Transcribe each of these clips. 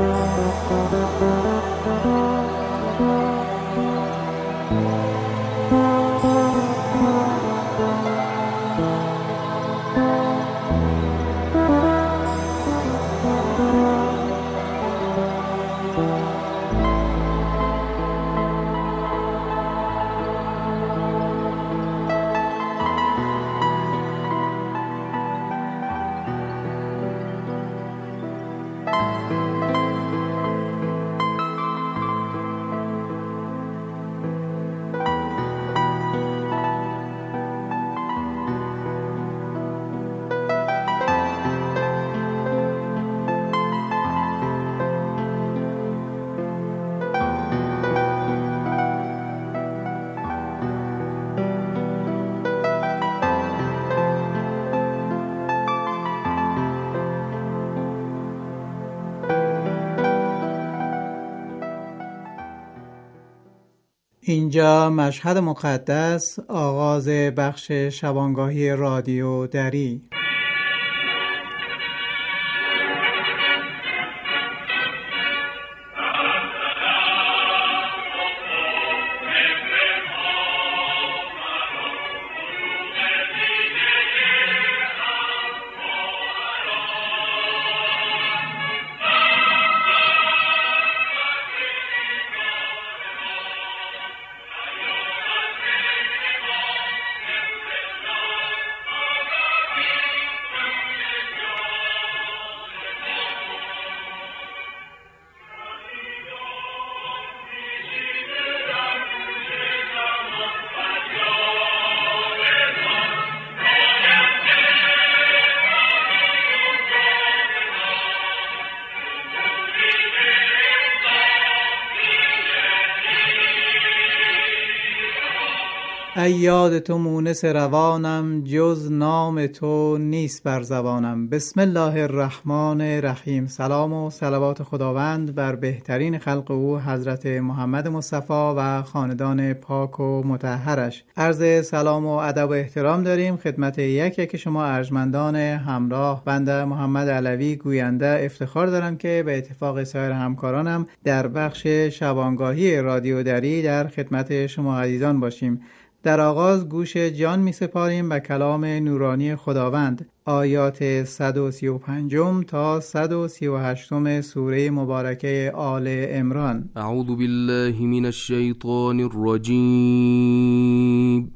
اینجا مشهد مقدس، آغاز بخش شبانگاهی رادیو دری. ای یاد تو مونس روانم، جز نام تو نیست بر زبانم. بسم الله الرحمن الرحیم. سلام و صلوات خداوند بر بهترین خلق او حضرت محمد مصطفی و خاندان پاک و مطهرش. عرض سلام و ادب و احترام داریم خدمت یک شما ارجمندان همراه. بنده محمد علوی گوینده افتخار دارم که به اتفاق سایر همکارانم در بخش شبانگاهی رادیو دری در خدمت شما عزیزان باشیم. در آغاز گوش جان می سپاریم به کلام نورانی خداوند، آیات 135 تا 138 سوره مبارکه آل عمران. اعوذ بالله من الشیطان الرجیم.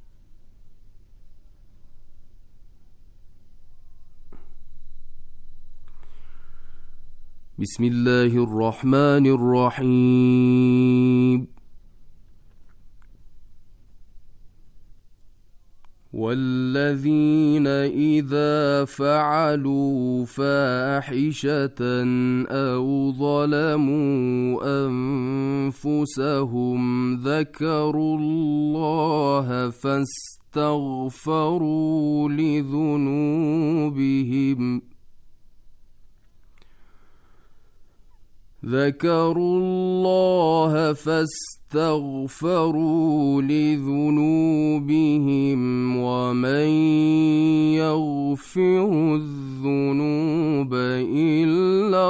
بسم الله الرحمن الرحیم. والذين إذا فعلوا فاحشة أو ظلموا أنفسهم ذكروا الله فاستغفروا لذنوبهم ومن يغفر الذنوب إلا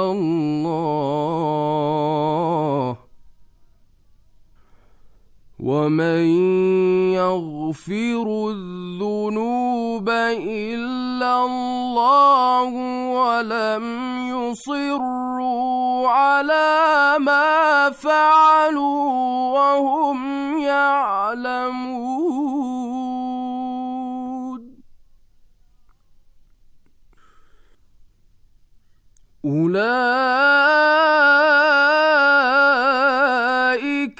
الله ولم يصروا على ما فعلوا وهم يعلمون. أولئك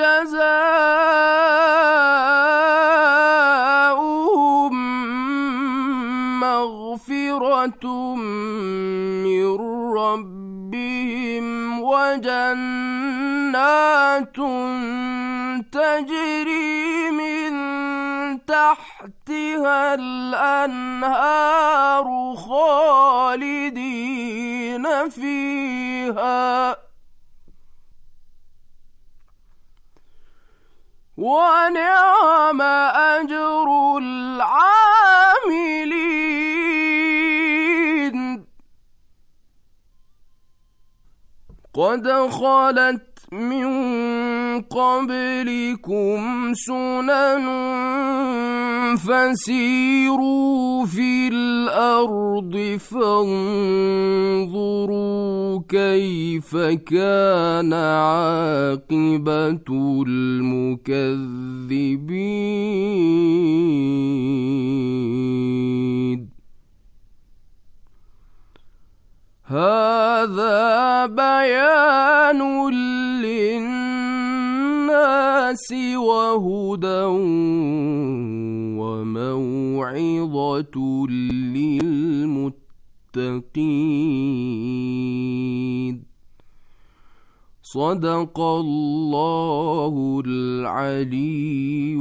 جزاؤهم مغفرة من ربهم وجنات تجري من تحتها الأنهار خالدين فيها ونعم أجر العاملين. قد خلت من قبلكم سنن فسيروا في الأرض فانظروا كيف كان عاقبة المكذبين. هذا بيان للناس وهدى وموعظة للمتقين. صدق الله العلي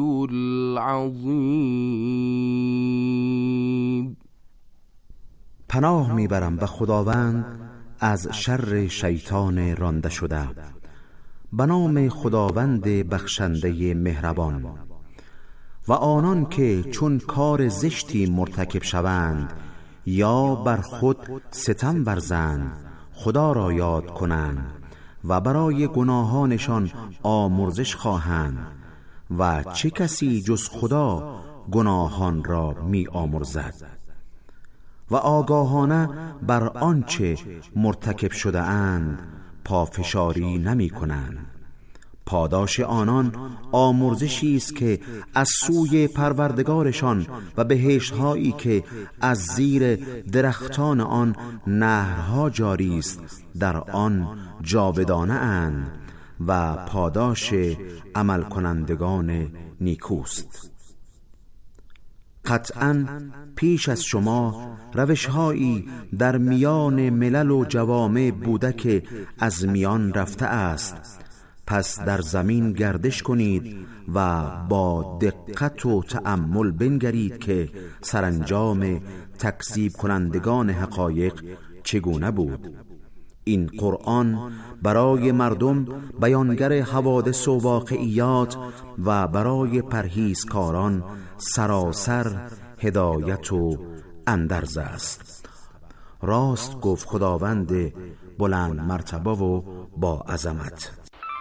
العظيم. پناه میبرم به خداوند از شر شیطان رانده شده. به نام خداوند بخشنده مهربان. و آنان که چون کار زشتی مرتکب شوند یا بر خود ستم ورزند خدا را یاد کنند و برای گناهانشان آمرزش خواهند و چه کسی جز خدا گناهان را می آمرزد و آگاهانه بر آنچه مرتکب شده اند پافشاری نمی کنند. پاداش آنان آمرزشی است که از سوی پروردگارشان و بهشت‌هایی که از زیر درختان آن نهرها جاری است در آن جاودانه اند و پاداش عمل کنندگان نیکوست. قطعاً پیش از شما روش‌هایی در میان ملل و جوامع بوده که از میان رفته است. پس در زمین گردش کنید و با دقت و تأمل بنگرید که سرانجام تکذیب کنندگان حقایق چگونه بود. این قرآن برای مردم بیانگر حوادث و واقعیات و برای پرهیزکاران سراسر هدایت و اندرز است. راست گفت خداوند بلند مرتبه و با عظمت.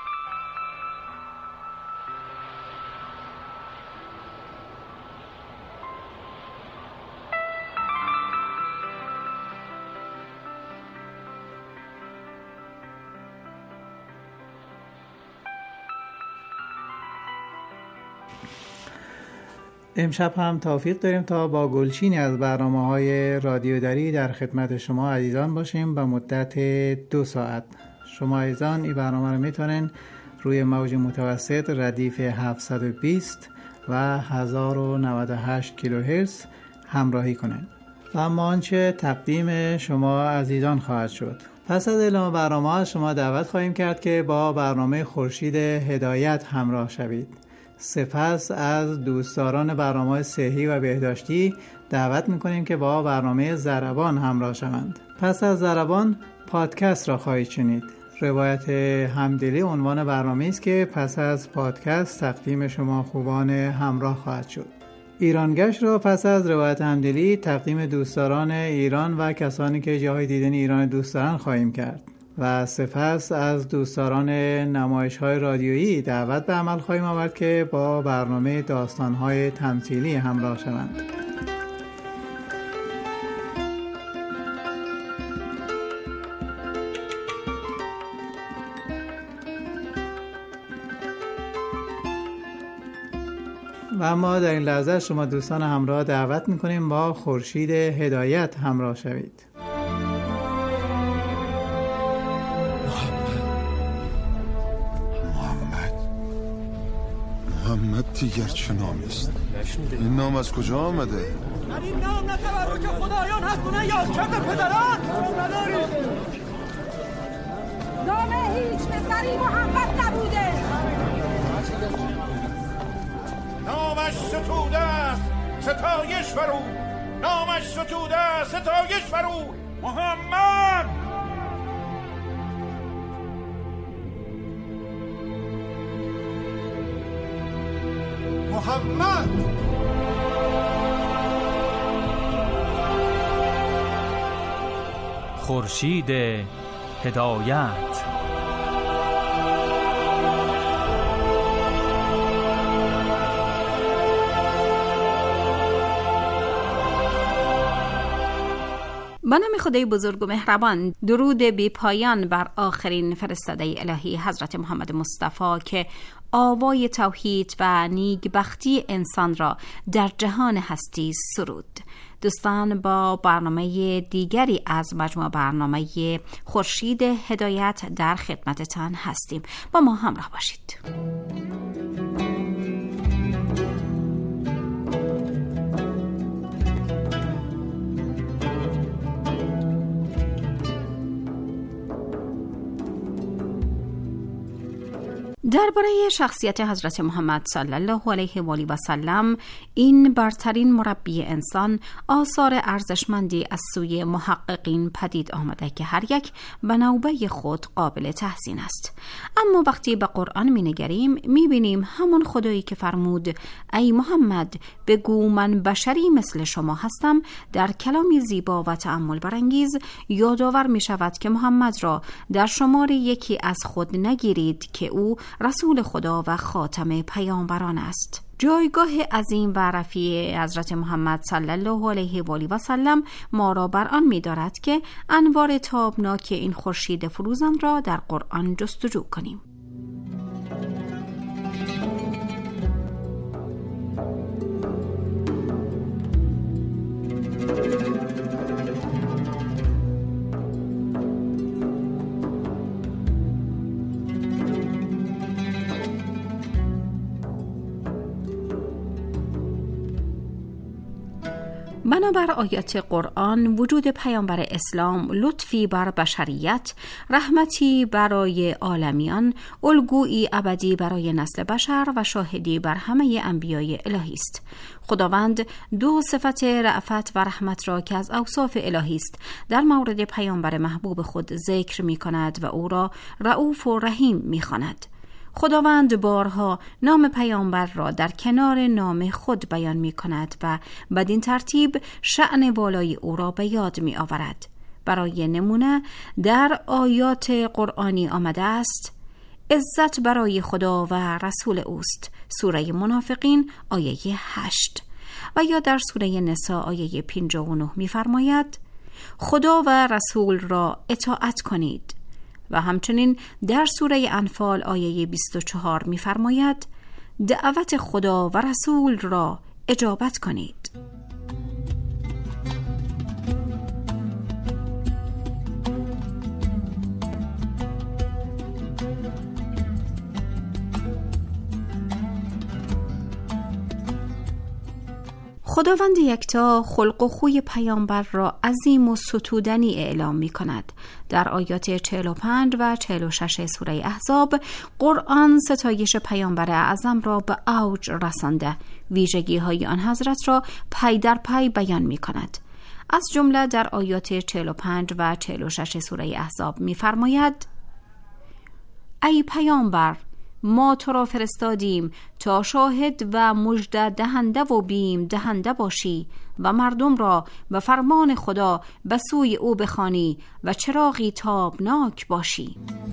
امشب هم توفیق داریم تا با گلچینی از برنامه‌های رادیو دری در خدمت شما عزیزان باشیم به مدت 2 ساعت. شما عزیزان این برنامه رو میتونن روی موج متوسط ردیف 720 و 1098 کیلوهرتز همراهی کنند. و اما آنچه تقدیم شما عزیزان خواهد شد. پس از اعلام برنامه شما دعوت خواهیم کرد که با برنامه خورشید هدایت همراه شوید. سپس از دوستداران برنامه صحی و بهداشتی دعوت میکنیم که با برنامه ضربان همراه شوند. پس از ضربان پادکست را خواهید شنید. روایت همدلی عنوان برنامه است که پس از پادکست تقدیم شما خوبان همراه خواهد شد. ایرانگشت را پس از روایت همدلی تقدیم دوستداران ایران و کسانی که جاهای دیدن ایران دوست دارن خواهیم کرد. و سپس از دوستداران نمایش‌های رادیویی دعوت به عمل خواهیم آورد که با برنامه داستان‌های تمثیلی همراه شوند. و ما در این لحظه شما دوستان همراه دعوت می‌کنیم با خورشید هدایت همراه شوید. محمد دیگر چه نامی است؟ این نام از کجا آمده؟ این نام نه تبرک خدایان هست و نه یادکرد پدران. نداریم نام هیچ پسری محمد نبوده. نامش ستوده است ستایش بر او. نامش ستوده است ستایش بر او. محمد محمد خورشید هدایت. به نام خدای بزرگ و مهربان، درود بی پایان بر آخرین فرستاده الهی حضرت محمد مصطفی که آوای توحید و نیکبختی انسان را در جهان هستی سرود. دوستان، با برنامه دیگری از مجموعه برنامه خورشید هدایت در خدمتتان هستیم. با ما همراه باشید. درباره شخصیت حضرت محمد صلی الله علیه و آله و سلم، این برترین مربی انسان، آثار ارزشمندی از سوی محققین پدید آمده که هر یک به نوبه خود قابل تحسین است. اما وقتی به قرآن می‌نگریم می‌بینیم همون خدایی که فرمود ای محمد بگو من بشری مثل شما هستم، در کلامی زیبا و تأمل برانگیز یادآور می‌شود که محمد را در شمار یکی از خود نگیرید که او رسول خدا و خاتم پیامبران است. جایگاه عظیم و رفیع حضرت محمد صلی الله علیه و آله و سلم ما را بر آن می‌دارد که انوار تابناک این خورشید فروزان را در قرآن جستجو کنیم. بنابر آیات قرآن، وجود پیامبر اسلام لطفی بر بشریت، رحمتی برای عالمیان، الگویی ابدی برای نسل بشر و شاهدی بر همه انبیای الهی است. خداوند دو صفت رأفت و رحمت را که از اوصاف الهی است در مورد پیامبر محبوب خود ذکر می کند و او را رؤوف و رحیم می خواند. خداوند بارها نام پیامبر را در کنار نام خود بیان می کند و بدین ترتیب شأن بالای او را به یاد می آورد. برای نمونه در آیات قرآنی آمده است عزت برای خدا و رسول اوست، سوره منافقین آیه 8، و یا در سوره نساء آیه 59 می فرماید خدا و رسول را اطاعت کنید، و همچنین در سوره انفال آیه 24 می‌فرماید دعوت خدا و رسول را اجابت کنید. خداوند یکتا خلق و خوی پیامبر را عظیم و ستودنی اعلام می کند. در آیات 45 و 46 سوره احزاب قرآن ستایش پیامبر اعظم را به اوج رسانده، ویژگی های آن حضرت را پی در پی بیان می کند. از جمله در آیات 45 و 46 سوره احزاب می فرماید ای پیامبر، ما تو را فرستادیم تا شاهد و مژده دهنده و بیم دهنده باشی و مردم را به فرمان خدا به سوی او بخوانی و چراغی تابناک باشی.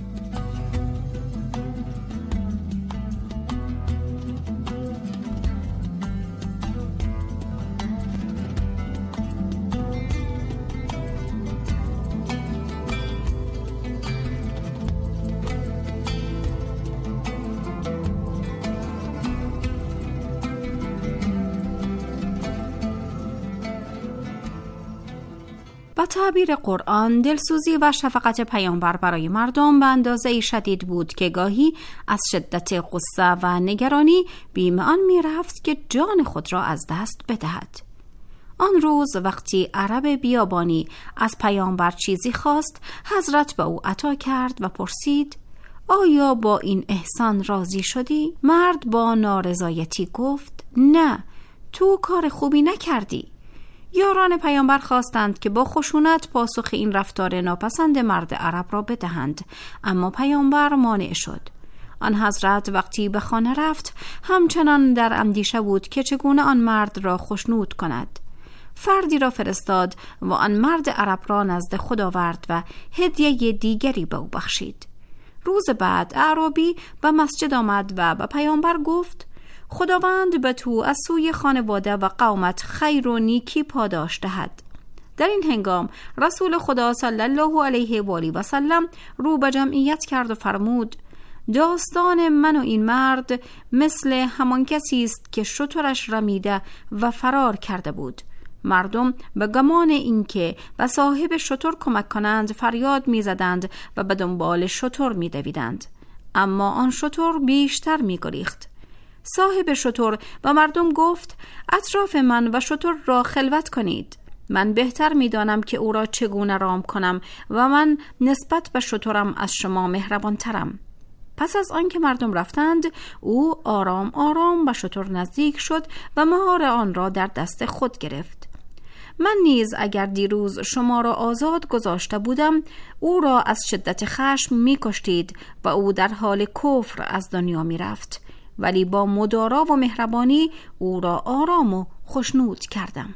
با تعبیر قرآن، دلسوزی و شفقت پیامبر برای مردم به اندازه‌ای شدید بود که گاهی از شدت غصه و نگرانی بیم آن می رفت که جان خود را از دست بدهد. آن روز وقتی عرب بیابانی از پیامبر چیزی خواست، حضرت به او عطا کرد و پرسید آیا با این احسان راضی شدی؟ مرد با نارضایتی گفت نه، تو کار خوبی نکردی. یاران پیامبر خواستند که با خشونت پاسخ این رفتار ناپسند مرد عرب را بدهند، اما پیامبر مانع شد. آن حضرت وقتی به خانه رفت همچنان در اندیشه بود که چگونه آن مرد را خشنود کند. فردی را فرستاد و آن مرد عرب را نزد خود آورد و هدیه دیگری به او بخشید. روز بعد اعرابی به مسجد آمد و به پیامبر گفت خداوند به تو از سوی خانواده و قومت خیر و نیکی پاداش دهد. در این هنگام رسول خدا صلی الله علیه و آله و سلم رو به جمعیت کرد و فرمود: داستان من و این مرد مثل همان کسی است که شترش رمیده و فرار کرده بود. مردم به گمان اینکه به صاحب شتر کمک کنند فریاد می‌زدند و به دنبال شتر می‌دویدند، اما آن شتر بیشتر می‌گریخت. صاحب شتر و مردم گفت: اطراف من و شتر را خلوت کنید. من بهتر می‌دانم که او را چگونه رام کنم و من نسبت به شترم از شما مهربان‌ترم. پس از آن که مردم رفتند، او آرام آرام به شتر نزدیک شد و مهار آن را در دست خود گرفت. من نیز اگر دیروز شما را آزاد گذاشته بودم، او را از شدت خشم می کشتید و او در حال کفر از دنیا می رفت، ولی با مدارا و مهربانی او را آرام و خوشنود کردم.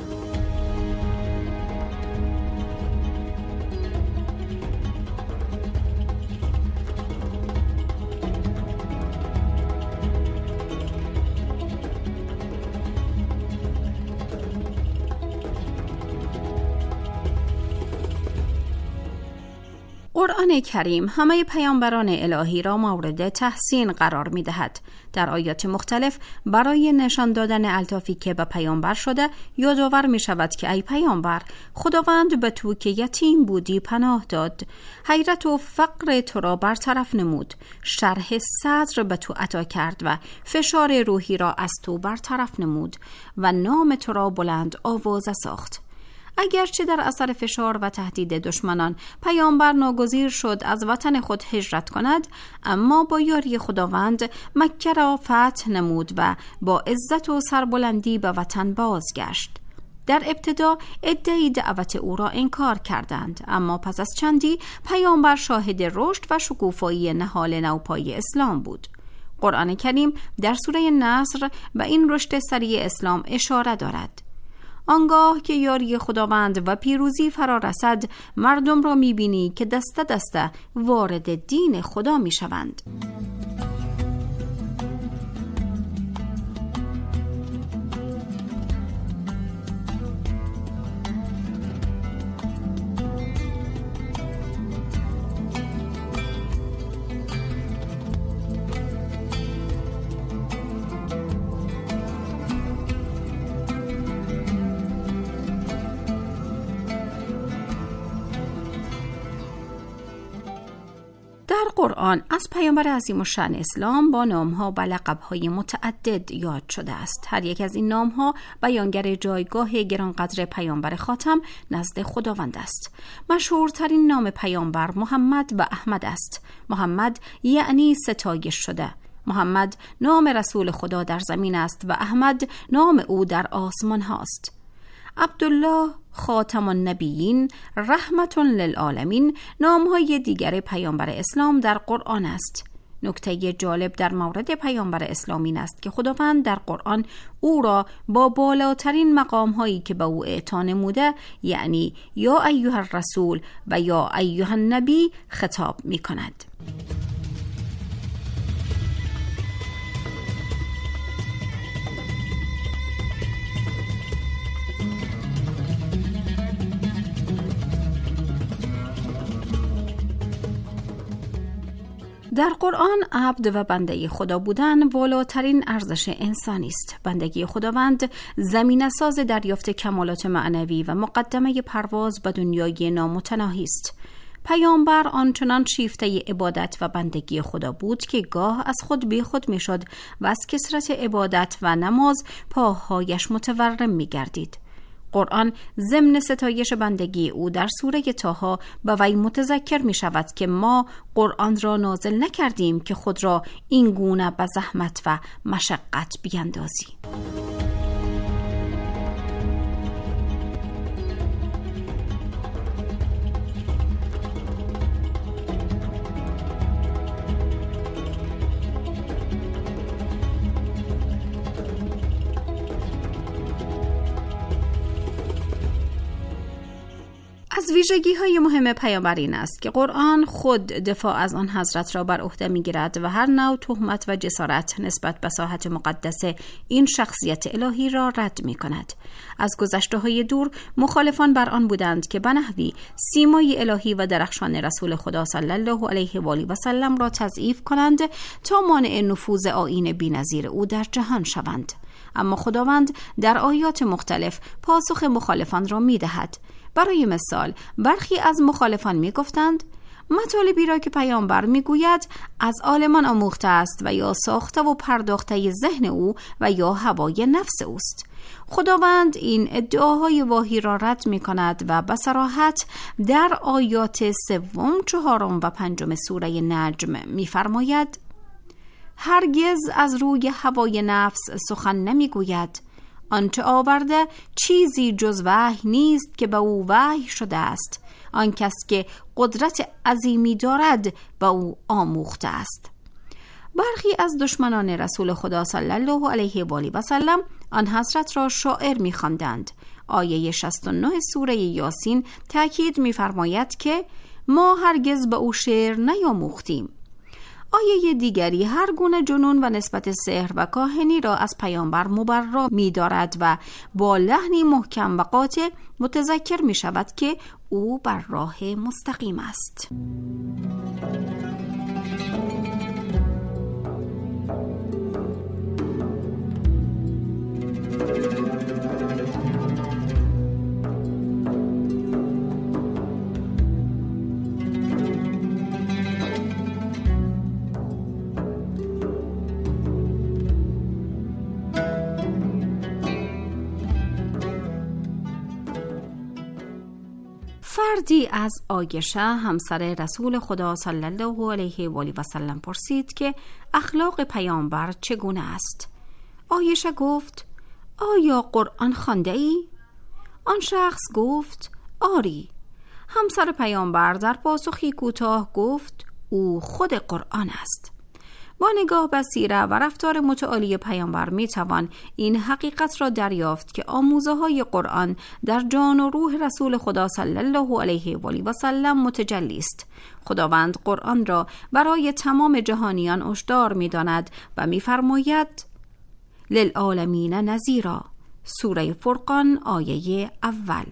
قرآن کریم همه پیامبران الهی را مورد تحسین قرار می دهد. در آیات مختلف برای نشان دادن الطافی که به پیامبر شده یادآور می شود که ای پیامبر، خداوند به تو که یتیم بودی پناه داد، حیرت و فقر تو را برطرف نمود، شرح صدر به تو عطا کرد و فشار روحی را از تو برطرف نمود و نام تو را بلند آوازه ساخت. اگرچه در اثر فشار و تهدید دشمنان پیامبر ناگزیر شد از وطن خود هجرت کند، اما با یاری خداوند مکه را فتح نمود و با عزت و سربلندی به وطن بازگشت. در ابتدا عده‌ای دعوت او را انکار کردند، اما پس از چندی پیامبر شاهد رشد و شکوفایی نهال نوپای اسلام بود. قرآن کریم در سوره نصر به این رشد سریع اسلام اشاره دارد. آنگاه که یاری خداوند و پیروزی فرا رسد، مردم را می‌بینی که دسته دسته وارد دین خدا می‌شوند. در قرآن از پیامبر عظیم الشأن اسلام با نام‌ها و لقب‌های متعدد یاد شده است. هر یک از این نام‌ها بیانگر جایگاه گرانقدر پیامبر خاتم نزد خداوند است. مشهورترین نام پیامبر محمد و احمد است. محمد یعنی ستایش شده. محمد نام رسول خدا در زمین است و احمد نام او در آسمان هاست. عبدالله، خاتم النبیین، رحمت للعالمین نام‌های دیگر پیامبر اسلام در قرآن است. نکته جالب در مورد پیامبر اسلام این است که خداوند در قرآن او را با بالاترین مقام‌هایی که به او اعطا نموده، یعنی یا ایها الرسول و یا ایها النبی خطاب می‌کند. در قرآن عبد و بنده خدا بودن والاترین ارزش انسانی است. بندگی خداوند زمینه ساز دریافت کمالات معنوی و مقدمه پرواز به دنیای نامتناهی است. پیامبر آنچنان شیفته عبادت و بندگی خدا بود که گاه از خود بی خود می شد و از کثرت عبادت و نماز پاهایش متورم می گردید. قرآن ضمن ستایش بندگی او در سوره طه به وی متذکر می شود که ما قرآن را نازل نکردیم که خود را این گونه به زحمت و مشقت بیندازی. از از ویژگی‌های مهم پیامبر این است که قرآن خود دفاع از آن حضرت را بر عهده می‌گیرد و هر نوع تهمت و جسارت نسبت به ساحت مقدس این شخصیت الهی را رد می‌کند. از گذشته‌های دور مخالفان بر آن بودند که به نحوی سیمای الهی و درخشان رسول خدا صلی الله علیه و آله و سلم را تضعیف کنند تا مانع نفوذ آیین بی‌نظیر او در جهان شوند. اما خداوند در آیات مختلف پاسخ مخالفان را می‌دهد. برای مثال برخی از مخالفان می‌گفتند مطالبی را که پیامبر می‌گوید از عالمان آموخته است و یا ساخته و پرداخته ذهن او و یا هوای نفس اوست. خداوند این ادعاهای واهی را رد می‌کند و به صراحت در آیات 3، 4 و 5 سوره نجم می‌فرماید هرگز از روی هوای نفس سخن نمی‌گوید، آنچه آورده چیزی جز وحی نیست که به او وحی شده است، آن کس که قدرت عظیمی دارد به او آموخته است. برخی از دشمنان رسول خدا صلی الله علیه و آله و سلم آن حضرت را شاعر می‌خواندند. آیه 69 سوره یاسین تأکید می‌فرماید که ما هرگز به او شعر نیاموختیم. آیه دیگری هر گونه جنون و نسبت سحر و کاهنی را از پیامبر مبرا می دارد و با لحنی محکم و قاطع متذکر می شود که او بر راه مستقیم است. فردی از عایشه همسر رسول خدا صلی الله علیه و آله و سلم پرسید که اخلاق پیامبر چگونه است؟ عایشه گفت آیا قرآن خوانده ای؟ آن شخص گفت آری. همسر پیامبر در پاسخی کوتاه گفت او خود قرآن است. با نگاه به سیره و رفتار متعالی پیامبر میتوان این حقیقت را دریافت که آموزه‌های قرآن در جان و روح رسول خدا صلی الله علیه و آله و سلم متجلی است. خداوند قرآن را برای تمام جهانیان هشدار می‌داند و می‌فرماید للعالمین نذیرا. سوره فرقان آیه اول.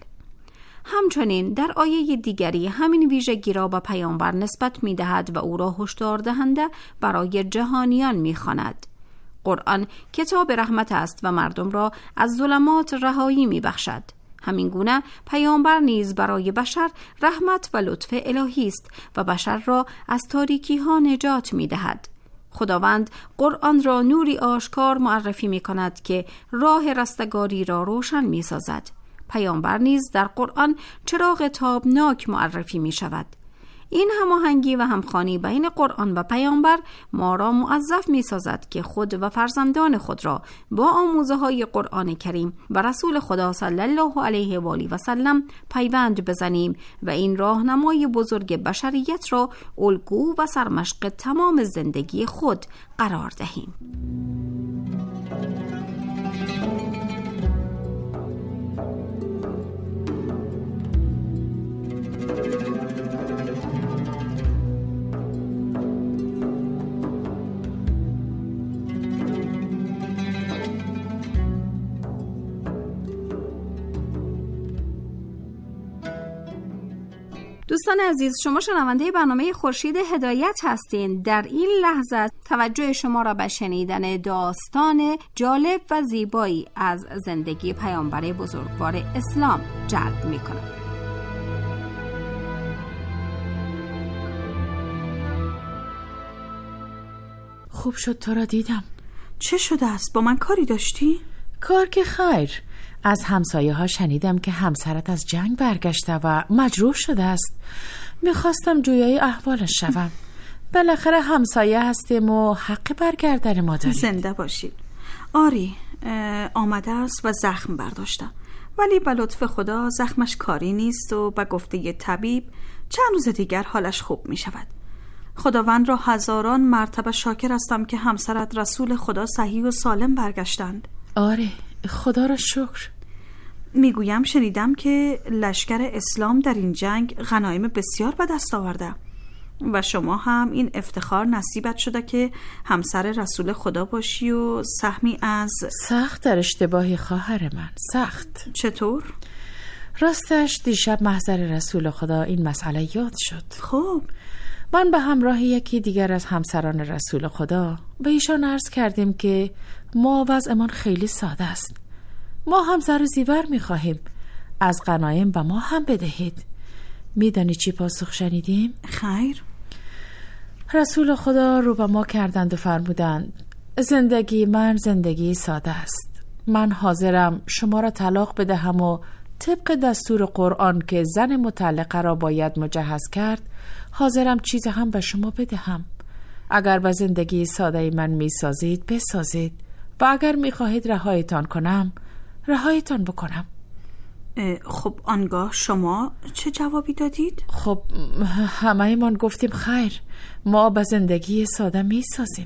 همچنین در آیه دیگری همین ویژگی را به پیامبر نسبت می‌دهد و او را هشدار دهنده برای جهانیان می‌خواند. قرآن کتاب رحمت است و مردم را از ظلمات رهایی می‌بخشد. همین گونه پیامبر نیز برای بشر رحمت و لطف الهی است و بشر را از تاریکی‌ها نجات می‌دهد. خداوند قرآن را نوری آشکار معرفی می‌کند که راه رستگاری را روشن می‌سازد. پیامبر نیز در قرآن چراغ تابناک معرفی می شود. این هماهنگی و همخوانی بین قرآن و پیامبر ما را موظف می سازد که خود و فرزندان خود را با آموزه‌های قرآن کریم و رسول خدا صلی الله علیه و آله و سلم پیوند بزنیم و این راهنمای بزرگ بشریت را الگو و سرمشق تمام زندگی خود قرار دهیم. دوستان عزیز، شما شنونده برنامه خورشید هدایت هستین. در این لحظه توجه شما را به شنیدن داستان جالب و زیبایی از زندگی پیامبر بزرگوار اسلام جلب می‌کنم. خوب شد تو را دیدم. چه شده است؟ با من کاری داشتی؟ کار که خیر. از همسایه ها شنیدم که همسرت از جنگ برگشته و مجروح شده است. میخواستم جویای احوالش شوم. بالاخره همسایه هستیم و حق برگردن ما دارید. زنده باشید. آری آمده است و زخم برداشتم، ولی به لطف خدا زخمش کاری نیست و به گفته طبیب چند روز دیگر حالش خوب می شود. خداوند را هزاران مرتبه شاکر هستم که همسرت رسول خدا صحیح و سالم برگشتند. آره خدا را شکر. میگویم شنیدم که لشکر اسلام در این جنگ غنایم بسیار به دست آورده و شما هم این افتخار نصیبت شده که همسر رسول خدا باشی و سهمی از... سخت در اشتباهی خواهر من، سخت. چطور؟ راستش دیشب محضر رسول خدا این مسئله یاد شد. خب من به همراه یکی دیگر از همسران رسول خدا به ایشان عرض کردیم که ما وضعمان خیلی ساده است. ما هم زر و زیور می‌خواهیم، از غنایم به ما هم بدهید. میدانی چی پاسخ شنیدیم؟ خیر. رسول خدا رو به ما کردند و فرمودند زندگی من زندگی ساده است. من حاضرم شما را طلاق بدهم و طبق دستور قرآن که زن مطلقه را باید مجهز کرد، حاضرم چیز هم به شما بدهم. اگر به زندگی ساده من میسازید بسازید و اگر میخواهید رهایتان کنم رهایتان بکنم. خب آنگاه شما چه جوابی دادید؟ خب همه من گفتیم خیر، ما به زندگی ساده میسازیم.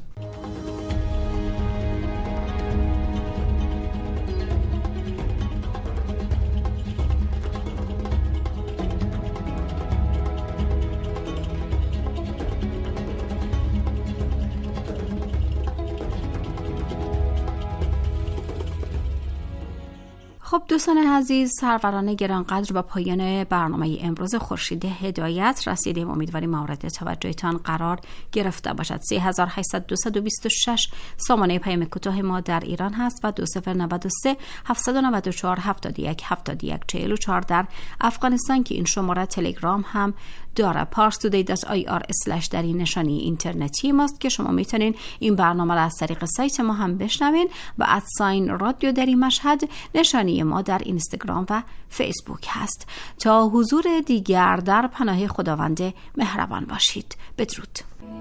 خب دوستان عزیز، سروران گرانقدر، با پایان برنامه امروز خورشید هدایت رسیدیم. امیدواریم مورد توجهتان قرار گرفته باشد. 3800 سامانه پیام کوتاه ما در ایران هست و 2093 794 71 71 44 در افغانستان که این شماره تلگرام هم داره. parstoday.ir/ در این نشانی اینترنتی ماست که شما میتونین این برنامه را از طریق سایت ما هم بشنوین و @رادیو در این مشهد نشانی ما در اینستاگرام و فیسبوک هست. تا حضور دیگر در پناه خداوند مهربان باشید. بدرود.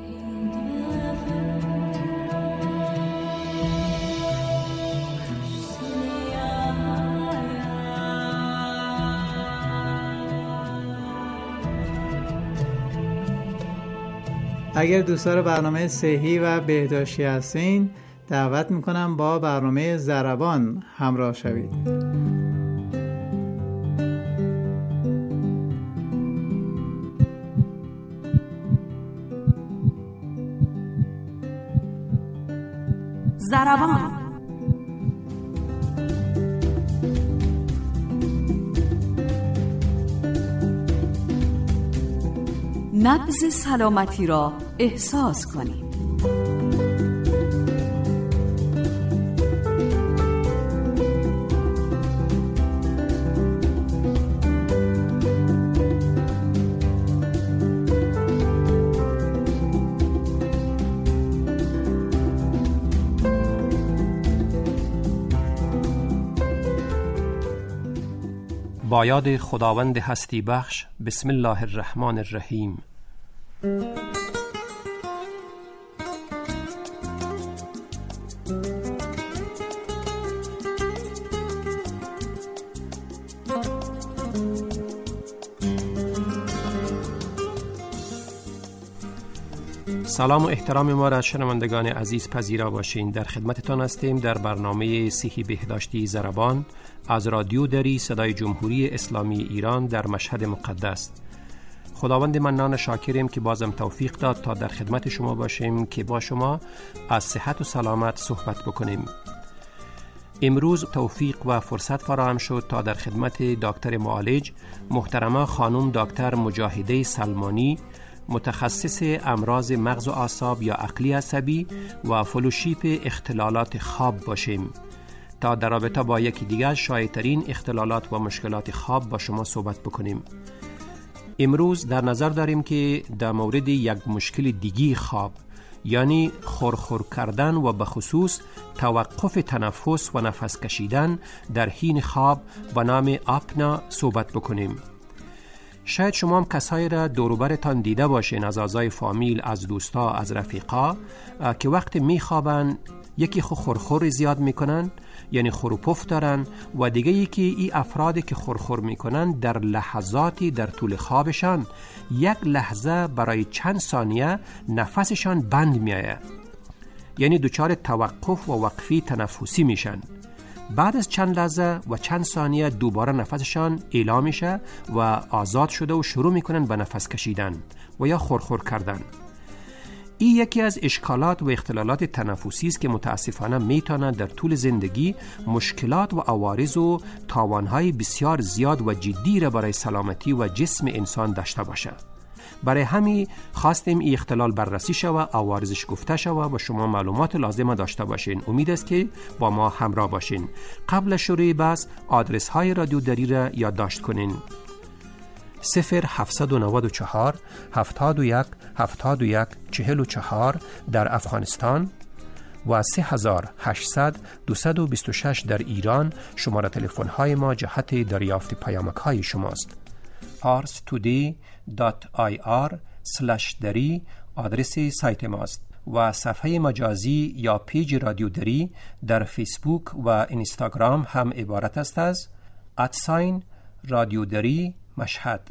اگر دوستان برنامه صحی و بهداشتی هستین، دعوت میکنم با برنامه ضربان همراه شوید. ضربان. نبض سلامتی را احساس کنید. با یاد خداوند هستی بخش. بسم الله الرحمن الرحیم. سلام و احترام ما را شنوندگان عزیز پذیرا باشین. در خدمتتان هستیم در برنامه صحی بهداشتی ضربان از رادیو دری صدای جمهوری اسلامی ایران در مشهد مقدس. خداوند منان شاکریم که بازم توفیق داد تا در خدمت شما باشیم که با شما از صحت و سلامت صحبت بکنیم. امروز توفیق و فرصت فراهم شد تا در خدمت دکتر معالج محترمه خانم دکتر مجاهده سلمانی، متخصص امراض مغز و اعصاب یا عقلی عصبی و فلوشیپ اختلالات خواب باشیم تا در رابطه با یکی دیگر شایع‌ترین اختلالات و مشکلات خواب با شما صحبت بکنیم. امروز در نظر داریم که در مورد یک مشکل دیگی خواب، یعنی خورخور کردن و به خصوص توقف تنفس و نفس کشیدن در حین خواب به نام آپنا صحبت بکنیم. شاید شما هم کسایی را دوروبرتان دیده باشین، از اعضای فامیل، از دوستا، از رفیقا که وقت میخوابن یکی خورخور زیاد میکنن، یعنی خروپف دارن، و دیگه یکی ای افرادی که خورخور میکنن در لحظاتی در طول خوابشان یک لحظه برای چند ثانیه نفسشان بند میآید، یعنی دچار توقف و وقفی تنفسی میشن. بعد از چند لحظه و چند ثانیه دوباره نفسشان اعلا میشه و آزاد شده و شروع میکنن به نفس کشیدن و یا خورخور کردن. این یکی از اشکالات و اختلالات تنفسی است که متاسفانه میتونه در طول زندگی مشکلات و عوارض و تاوانهای بسیار زیاد و جدی را برای سلامتی و جسم انسان داشته باشه. برای همین خواستیم این اختلال بررسی شود، عوارضش گفته شود و شما معلومات لازمه داشته باشین. امید است که با ما همراه باشین. قبل شروع بحث آدرس های رادیو دری را یادداشت کنین: 0794 71 71 44 در افغانستان و 3800 226 در ایران. شماره تلفن های ما جهت دریافت پیامک های شماست. parstoday.ir/dari آدرس سایت ماست و صفحه مجازی یا پیج رادیو دری در فیسبوک و اینستاگرام هم عبارت است از رادیو دری مشهد.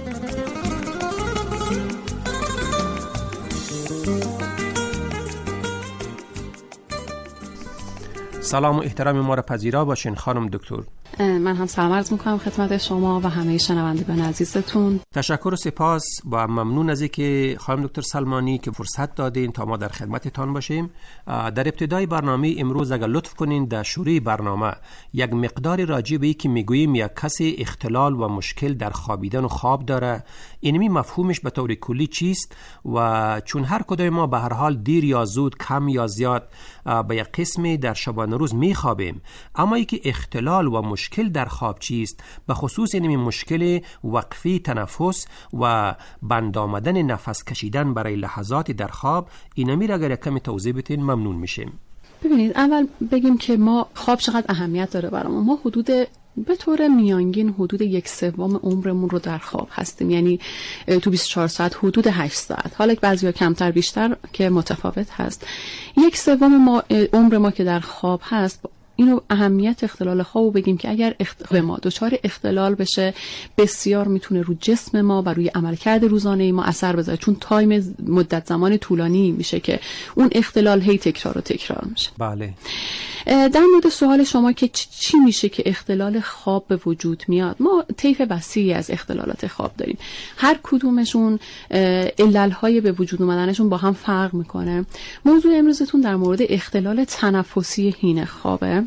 سلام و احترام ما را پذیرا باشین خانم دکتر. من هم سلام عرض میکنم خدمت شما و همه شنوندگان عزیزتون. تشکر و سپاس و ممنون از اینکه خانم دکتر سلمانی که فرصت دادین تا ما در خدمتتان باشیم. در ابتدای برنامه امروز اگر لطف کنین در شروع برنامه یک مقدار راجع به اینکه میگوییم یک کسی اختلال و مشکل در خوابیدن و خواب داره، اینمی مفهومش به طور کلی چیست؟ و چون هر کدام ما به هر حال دیر یا زود، کم یا زیاد به یک قسمی در شبانه روز میخوابیم، اما اینکه اختلال و مشکل در خواب چیست، به خصوص اینمی مشکل وقفی تنفس و بند آمدن نفس کشیدن برای لحظات در خواب، اینمی را اگر کمی توضیح بدین ممنون میشیم. ببینید، اول بگیم که ما خواب چقدر اهمیت داره برامون. ما به طور میانگین حدود 1/3 عمرمون رو در خواب هستیم، یعنی تو 24 ساعت حدود 8 ساعت. حالا بعضیا کمتر بیشتر که متفاوت هست. 1/3 عمر ما که در خواب هست، اینو اهمیت اختلال خواب بگیم که اگر ما دچار اختلال بشه بسیار میتونه رو جسم ما و روی عملکرد روزانه ما اثر بذاره، چون تایم مدت زمان طولانی میشه که اون اختلال هی تکرار میشه. بله. در مورد سوال شما که چی میشه که اختلال خواب به وجود میاد، ما طیف وسیعی از اختلالات خواب داریم. هر کدومشون عللهای به وجود اومدنشون با هم فرق میکنه. موضوع امروزتون در مورد اختلال تنفسی حین خوابه.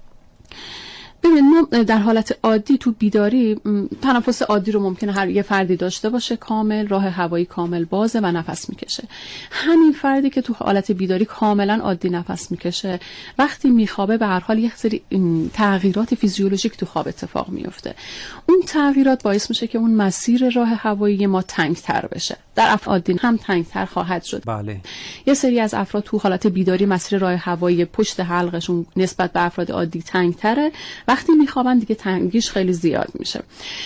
ببینید، در حالت عادی تو بیداری تنفس عادی رو ممکنه هر یه فردی داشته باشه، کامل راه هوایی کامل بازه و نفس میکشه. همین فردی که تو حالت بیداری کاملا عادی نفس میکشه، وقتی میخوابه به هر حال یه سری تغییرات فیزیولوژیک تو خواب اتفاق میفته. اون تغییرات باعث میشه که اون مسیر راه هوایی ما تنگتر بشه. در افراد عادی هم تنگتر خواهد شد. بله. یه سری از افراد تو حالت بیداری مسیر راه هوایی پشت حلقشون نسبت به افراد عادی تنگتره. وقتی میخوابن دیگه تنگیش خیلی زیاد میشه.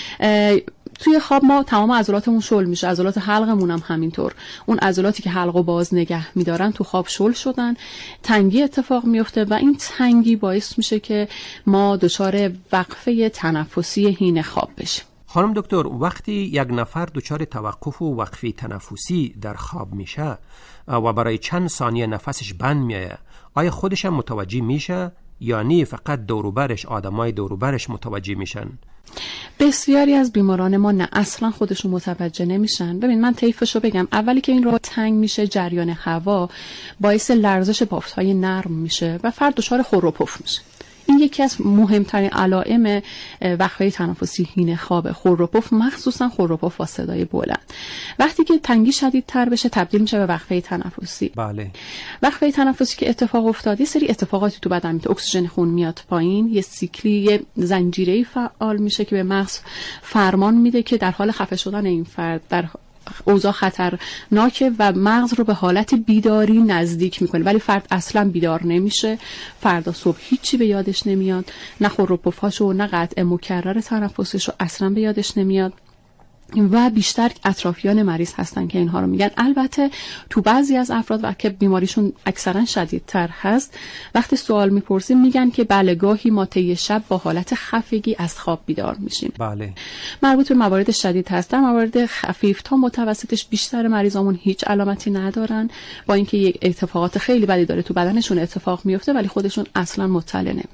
توی خواب ما تمام عضلاتمون شل میشه، عضلات حلقمون هم همینطور. اون عضلاتی که حلقو باز نگه میدارن تو خواب شل شدن، تنگی اتفاق میفته و این تنگی باعث میشه که ما دچار وقفه تنفسی حین خواب بشیم. خانم دکتر، وقتی یک نفر دچار توقف و وقفه تنفسی در خواب میشه و برای چند ثانیه نفسش بند میایه، آیا خودش هم متوجه میشه یا نه فقط دوروبرش، آدمای دوروبرش متوجه میشن؟ بسیاری از بیماران ما نه، اصلا خودشون متوجه نمیشن. ببین، من طیفشو بگم. اولی که این راه تنگ میشه، جریان هوا باعث لرزش بافت‌های نرم میشه و فرد دچار خور و پف میشه. این یکی از مهمترین علائم وقفه تنفسی حین خواب، خور و پف، مخصوصا خور و پف با صدای بلند. وقتی که تنگی شدیدتر بشه تبدیل میشه به وقفه تنفسی. بله. وقفه تنفسی که اتفاق افتاد، یه سری اتفاقاتی تو بدن میفته. اکسیژن خون میاد پایین، یه سیکلی، یه زنجیره‌ای فعال میشه که به مغز فرمان میده که در حال خفه شدن این فرد در اوضاع خطرناکه و مغز رو به حالت بیداری نزدیک میکنه، ولی فرد اصلا بیدار نمیشه. فردا صبح هیچی به یادش نمیاد، نه خور و پفاشو نه قطع مکرر تنفسشو اصلا به یادش نمیاد و بیشتر اطرافیان مریض هستن که اینها رو میگن. البته تو بعضی از افراد و که بیماریشون اکثرا شدیدتر هست، وقتی سوال میپرسیم میگن که بله، گاهی ما طی شب با حالت خفگی از خواب بیدار میشیم. بله. مربوط به موارد شدید هست. در موارد خفیف تا متوسطش بیشتر مریضامون هیچ علامتی ندارن، با اینکه یک اتفاقات خیلی بدی داره تو بدنشون اتفاق میفته ولی خودشون اصلا مطلع نمیشه.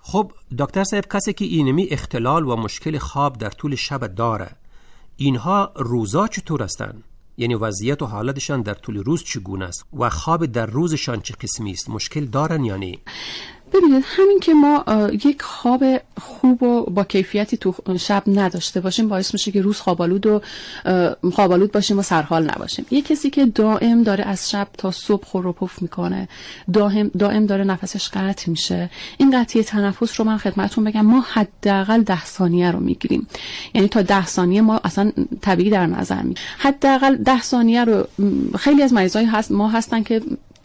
خب دکتر صاحب، کسی که اینمی اختلال و مشکل خواب در طول شب داره، اینها روزا چطور هستند؟ یعنی وضعیت و حالتشان در طول روز چگونه است و خواب در روزشان چه قسمی است؟ مشکل دارن یا نه؟ ببینید، همین که ما یک خواب خوب و با کیفیتی تو شب نداشته باشیم باعث میشه که روز خوابالود باشیم و سرحال نباشیم. یک کسی که دائم داره از شب تا صبح خور و پف میکنه، دائم داره نفسش قطع میشه، این قطعی تنفس رو من خدمتتون بگم ما حداقل 10 ثانیه رو میگیریم. یعنی تا 10 ثانیه ما اصلا طبیعی در نظر میگیریم. حداقل 10 ثانیه رو خیلی از مریضای ما هستن که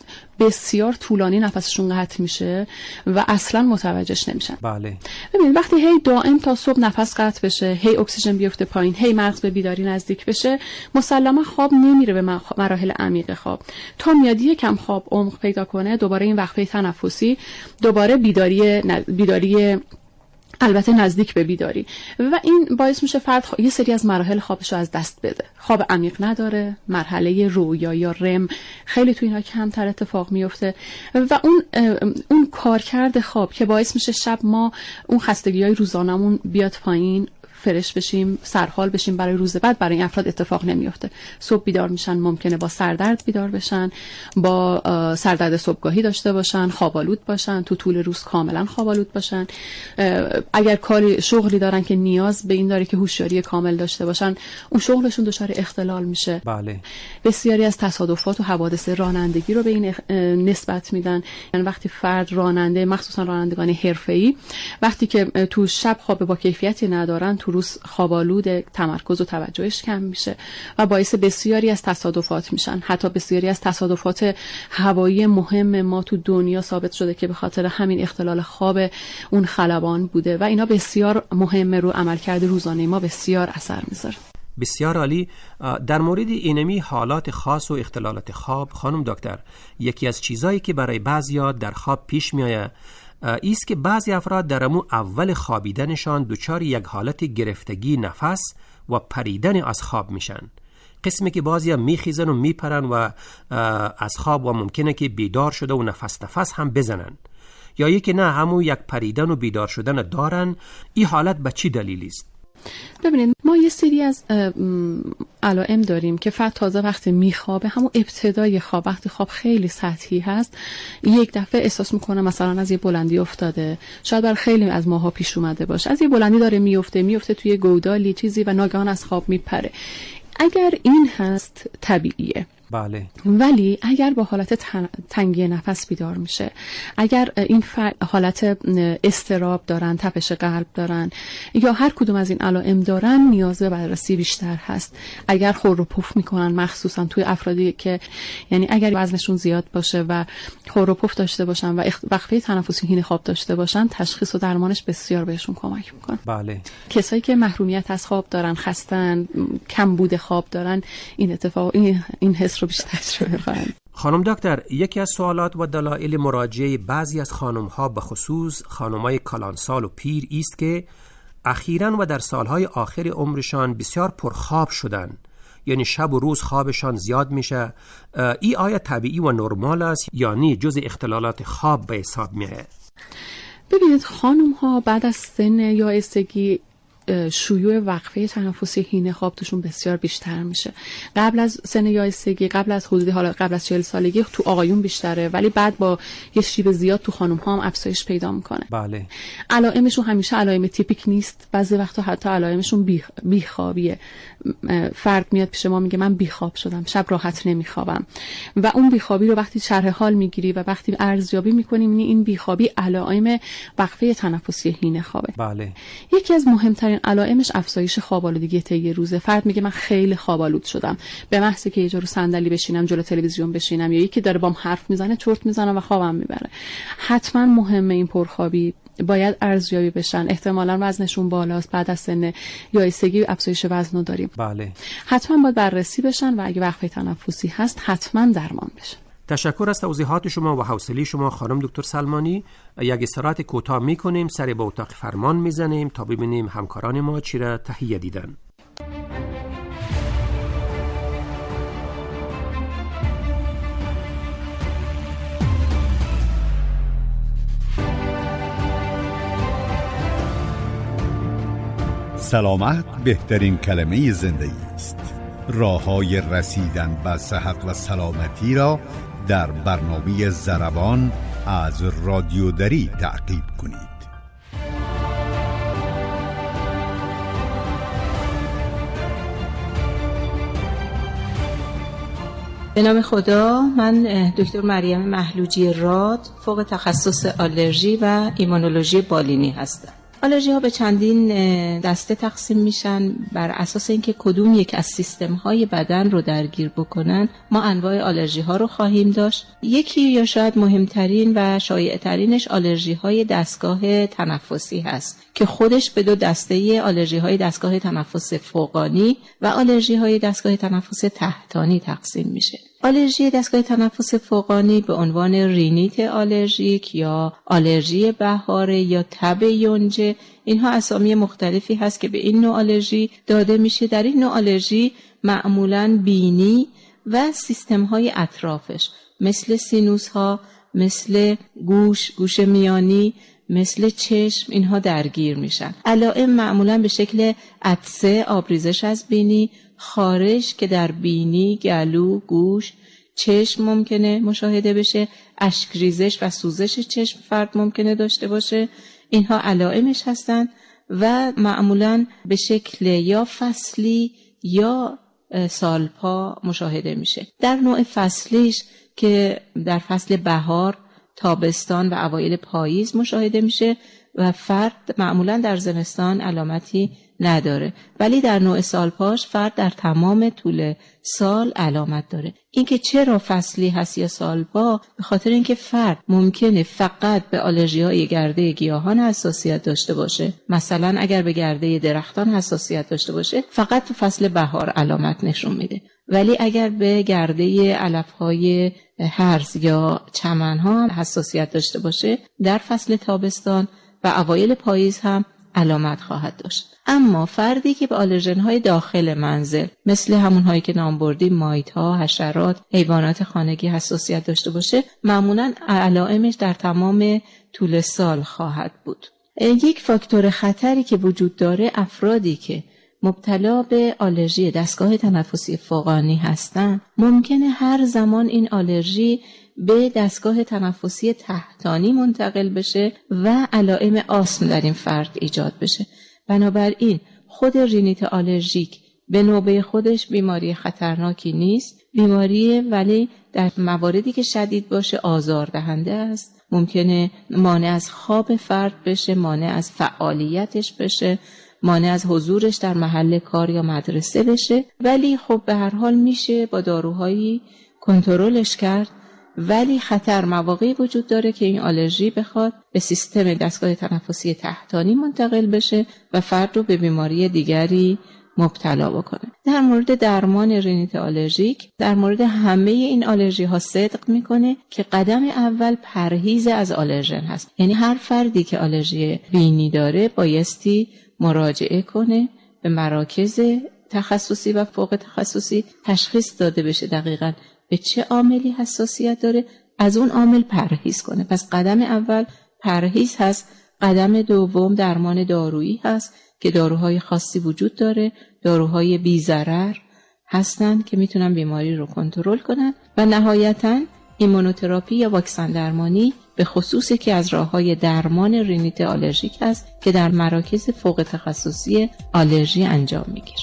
بسیار طولانی نفسشون قطع میشه و اصلا متوجهش نمیشن. بله. ببین وقتی هی دائم تا صبح نفس قطع بشه، هی اکسیژن بیفته پایین، هی مغز به بیداری نزدیک بشه، مسلما خواب نمیره به مراحل عمیق خواب. تا میاد یکم خواب عمق پیدا کنه، دوباره این وقفه تنفسی، دوباره بیداری البته نزدیک به بیداری، و این باعث میشه فرد یه سری از مراحل خوابش رو از دست بده. خواب عمیق نداره، مرحله رویا یا رم خیلی تو اینا کمتر اتفاق میفته و اون کارکرد خواب که باعث میشه شب ما اون خستگی‌های روزانمون بیاد پایین، فرش بشیم، سرحال بشیم برای روز بعد، برای این افراد اتفاق نمیفته. صبح بیدار میشن، ممکنه با سردرد بیدار بشن، با سردرد صبحگاهی داشته باشن، خوابالود باشن، تو طول روز کاملا خوابالود باشن. اگر کاری شغلی دارن که نیاز به این داره که هوشیاری کامل داشته باشن، اون شغلشون دچار اختلال میشه. بله. بسیاری از تصادفات و حوادث رانندگی رو به این نسبت میدن. یعنی وقتی فرد راننده، مخصوصا رانندگان حرفه‌ای، وقتی که تو شب خواب با کیفیتی ندارن، تو روز خوابالود، تمرکز و توجهش کم میشه و باعث بسیاری از تصادفات میشن. حتی بسیاری از تصادفات هوایی مهم ما تو دنیا ثابت شده که به خاطر همین اختلال خواب اون خلبان بوده و اینا بسیار مهمه، رو عملکرد روزانه ما بسیار اثر میذاره. بسیار عالی. در مورد اینمی حالات خاص و اختلالات خواب، خانم دکتر، یکی از چیزایی که برای بعضیا در خواب پیش میآید ایست که بعضی افراد در اول خوابیدنشان دچار یک حالت گرفتگی نفس و پریدن از خواب میشن. قسمی که بعضیا میخیزن و میپرن و از خواب و ممکنه که بیدار شده و نفس هم بزنن، یا یکی نه، همون یک پریدن و بیدار شدن دارن. این حالت به چی دلیلی است؟ ببینید، ما یه سری از علائم داریم که فرد تازه وقتی میخوابه، همون ابتدای خواب، وقتی خواب خیلی سطحی هست، یک دفعه احساس میکنه مثلا از یه بلندی افتاده. شاید بر خیلی از ماها پیش اومده باشه، از یه بلندی داره میفته توی گودالی چیزی و ناگهان از خواب میپره. اگر این هست طبیعیه. بله. ولی اگر با حالت تنگی نفس بیدار میشه، اگر این حالت اضطراب دارن، تپش قلب دارن یا هر کدوم از این علائم دارن، نیاز به بررسی بیشتر هست. اگر خور و پف میکنن، مخصوصا توی افرادی که یعنی اگر وزنشون زیاد باشه و خور و پف داشته باشن و وقفه تنفسی هین خواب داشته باشن، تشخیص و درمانش بسیار بهشون کمک میکنه. بله. کسایی که محرومیت از خواب دارن، خستن، کمبود خواب دارن، این حس رو بیشتر تجربه کنند. خانم دکتر، یکی از سوالات و دلایل مراجعه بعضی از خانم‌ها، به خصوص خانم‌های کلانسال و پیر، است که اخیراً و در سالهای آخر عمرشان بسیار پرخواب شدن، یعنی شب و روز خوابشان زیاد میشه. این آیا طبیعی و نرمال است یا نه جز اختلالات خواب به حساب میاد؟ ببینید، خانم‌ها بعد از سن یائسگی شیوع وقفه تنفسی هین خواب توشون بسیار بیشتر میشه. قبل از سن یائسگی، قبل از 40 سالگی تو آقایون بیشتره، ولی بعد با یه شیب زیاد تو خانم ها هم افزایش پیدا میکنه. بله. علائمشون همیشه علائم تیپیک نیست، بعضی وقتا حتی علائمشون بیخوابیه. فرد میاد پیش ما میگه من بیخواب شدم، شب راحت نمیخوابم، و اون بیخوابی رو وقتی شرح حال میگیری و وقتی ارزیابی میکنیم این بیخوابی علائم وقفه تنفسی هین خوابه. بله. یکی از مهمترین علائمش افزایش خوابالودگی طی روزه. فرد میگه من خیلی خوابالود شدم، به محض که یه جا رو صندلی بشینم، جلو تلویزیون بشینم یا یکی داره بام حرف میزنه، چرت میزنم و خوابم میبره. حتما مهمه این پرخوابی باید ارزیابی بشن. احتمالاً وزنشون بالاست، بعد از سن یائسگی افزایش وزن داریم. بله. حتما باید بررسی بشن و اگه وقفه تنفسی هست حتما درمان بشه. تشکر از توضیحات شما و حوصله شما خانم دکتر سلمانی. یک استراحت کوتاه میکنیم، سر به اتاق فرمان میزنیم تا ببینیم همکاران ما چی را تهیه دیدن. سلامت بهترین کلمه زندگی است. راه‌های رسیدن به صحت و سلامتی را در برنامه ضربان از رادیو دری تعقیب کنید. به نام خدا، من دکتر مریم محلوجی راد، فوق تخصص آلرژی و ایمونولوژی بالینی هستم. آلرژی ها به چندین دسته تقسیم میشن. بر اساس اینکه کدوم یک از سیستم های بدن رو درگیر بکنن ما انواع آلرژی ها رو خواهیم داشت. یکی یا شاید مهمترین و شایع ترینش آلرژی های دستگاه تنفسی هست که خودش به دو دسته آلرژی های دستگاه تنفس فوقانی و آلرژی های دستگاه تنفس تحتانی تقسیم میشه. آلرژی دستگاه تنفس فوقانی به عنوان رینیت آلرژیک یا آلرژی بهاره یا تب یونجه، اینها اسامی مختلفی هست که به این نوع آلرژی داده میشه. در این نوع آلرژی معمولاً بینی و سیستم های اطرافش مثل سینوس ها، مثل گوش میانی، مثل چشم، اینها درگیر میشن. علائم معمولاً به شکل عطسه، آبریزش از بینی، خارش که در بینی، گلو، گوش، چشم ممکنه مشاهده بشه، اشکریزش و سوزش چشم فرد ممکنه داشته باشه. اینها علائمش هستند و معمولاً به شکل یا فصلی یا سالپا مشاهده میشه. در نوع فصلیش که در فصل بهار، تابستان و اوایل پاییز مشاهده میشه و فرد معمولاً در زمستان علامتی نداره، ولی در نوع سالپاش فرد در تمام طول سال علامت داره. اینکه چرا فصلی هست یا سالپا، به خاطر اینکه فرد ممکنه فقط به آلرژی‌های گرده گیاهان حساسیت داشته باشه. مثلا اگر به گرده درختان حساسیت داشته باشه فقط تو فصل بهار علامت نشون میده، ولی اگر به گرده علف‌های هرز یا چمن‌ها حساسیت داشته باشه در فصل تابستان و اوایل پاییز هم علامت خواهد داشت. اما فردی که به آلرژن‌های داخل منزل مثل همون‌هایی که نام بردیم، مایت‌ها، حشرات، حیوانات خانگی حساسیت داشته باشه، معمولاً علائمش در تمام طول سال خواهد بود. یک فاکتور خطری که وجود داره، افرادی که مبتلا به آلرژی دستگاه تنفسی فوقانی هستن ممکنه هر زمان این آلرژی به دستگاه تنفسی تحتانی منتقل بشه و علائم آسم در این فرد ایجاد بشه. بنابراین خود رینیت آلرژیک به نوبه خودش بیماری خطرناکی نیست، بیماری ولی در مواردی که شدید باشه آزاردهنده است. ممکنه مانع از خواب فرد بشه، مانع از فعالیتش بشه، مانع از حضورش در محل کار یا مدرسه بشه، ولی خب به هر حال میشه با داروهایی کنترلش کرد. ولی خطر مواقعی وجود داره که این آلرژی بخواد به سیستم دستگاه تنفسی تحتانی منتقل بشه و فرد رو به بیماری دیگری مبتلا بکنه. در مورد درمان رینیت آلرژیک، در مورد همه این آلرژی ها صدق میکنه که قدم اول پرهیز از آلرژن هست. یعنی هر فردی که آلرژی بینی داره بایستی مراجعه کنه به مراکز تخصصی و فوق تخصصی، تشخیص داده بشه دقیقاً به چه عاملی حساسیت داره، از اون عامل پرهیز کنه. پس قدم اول پرهیز هست. قدم دوم درمان دارویی هست که داروهای خاصی وجود داره، داروهای بی ضرر هستن که میتونن بیماری رو کنترل کنن. و نهایتاً ایمونوتراپی یا واکسن درمانی به خصوص که از راه‌های درمان رینیت آلرژیک هست که در مراکز فوق تخصصی آلرژی انجام میگیره.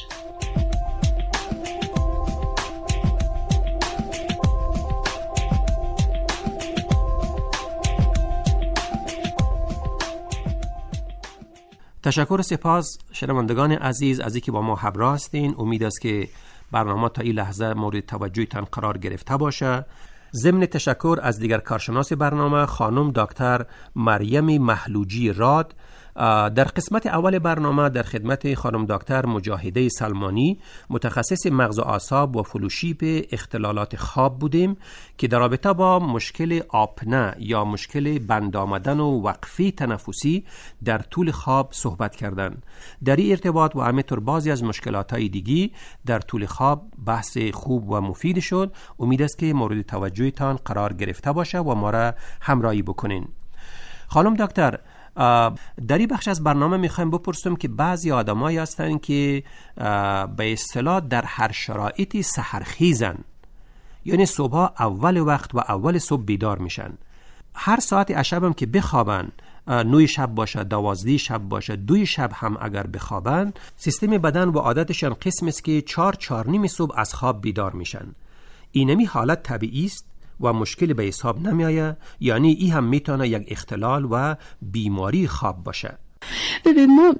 تشکر، سپاس شنوندگان عزیز از اینکه با ما همراه هستین. امید است که برنامه تا این لحظه مورد توجهتان قرار گرفته باشه. ضمن تشکر از دیگر کارشناس برنامه خانم دکتر مریم محلوجی راد. در قسمت اول برنامه در خدمت خانم دکتر مجاهده سلمانی، متخصص مغز و اعصاب و فلوشیپ اختلالات خواب بودیم که در رابطه با مشکل آپنه یا مشکل بند آمدن و وقفی تنفسی در طول خواب صحبت کردند. در این ارتباط و همینطور بعضی از مشکلات‌های دیگی در طول خواب بحث خوب و مفید شد. امید است که مورد توجهتان قرار گرفته باشه و ما را همراهی بکنین. خانم دکتر، در این بخش از برنامه میخوایم بپرسیم که بعضی آدمایی هستن که به اصطلاح در هر شرایطی سحرخیزن، یعنی صبح اول وقت و اول صبح بیدار میشن، هر ساعت عشب هم که بخوابن، 9 شب باشه، 12 شب باشه، 2 شب هم اگر بخوابن، سیستم بدن و عادتشان قسم است که 4-4:30 صبح از خواب بیدار میشن. اینمی حالت طبیعی است و مشکلی به حساب نمی آید، یعنی این هم میتونه یک اختلال و بیماری خواب باشه. ببین ما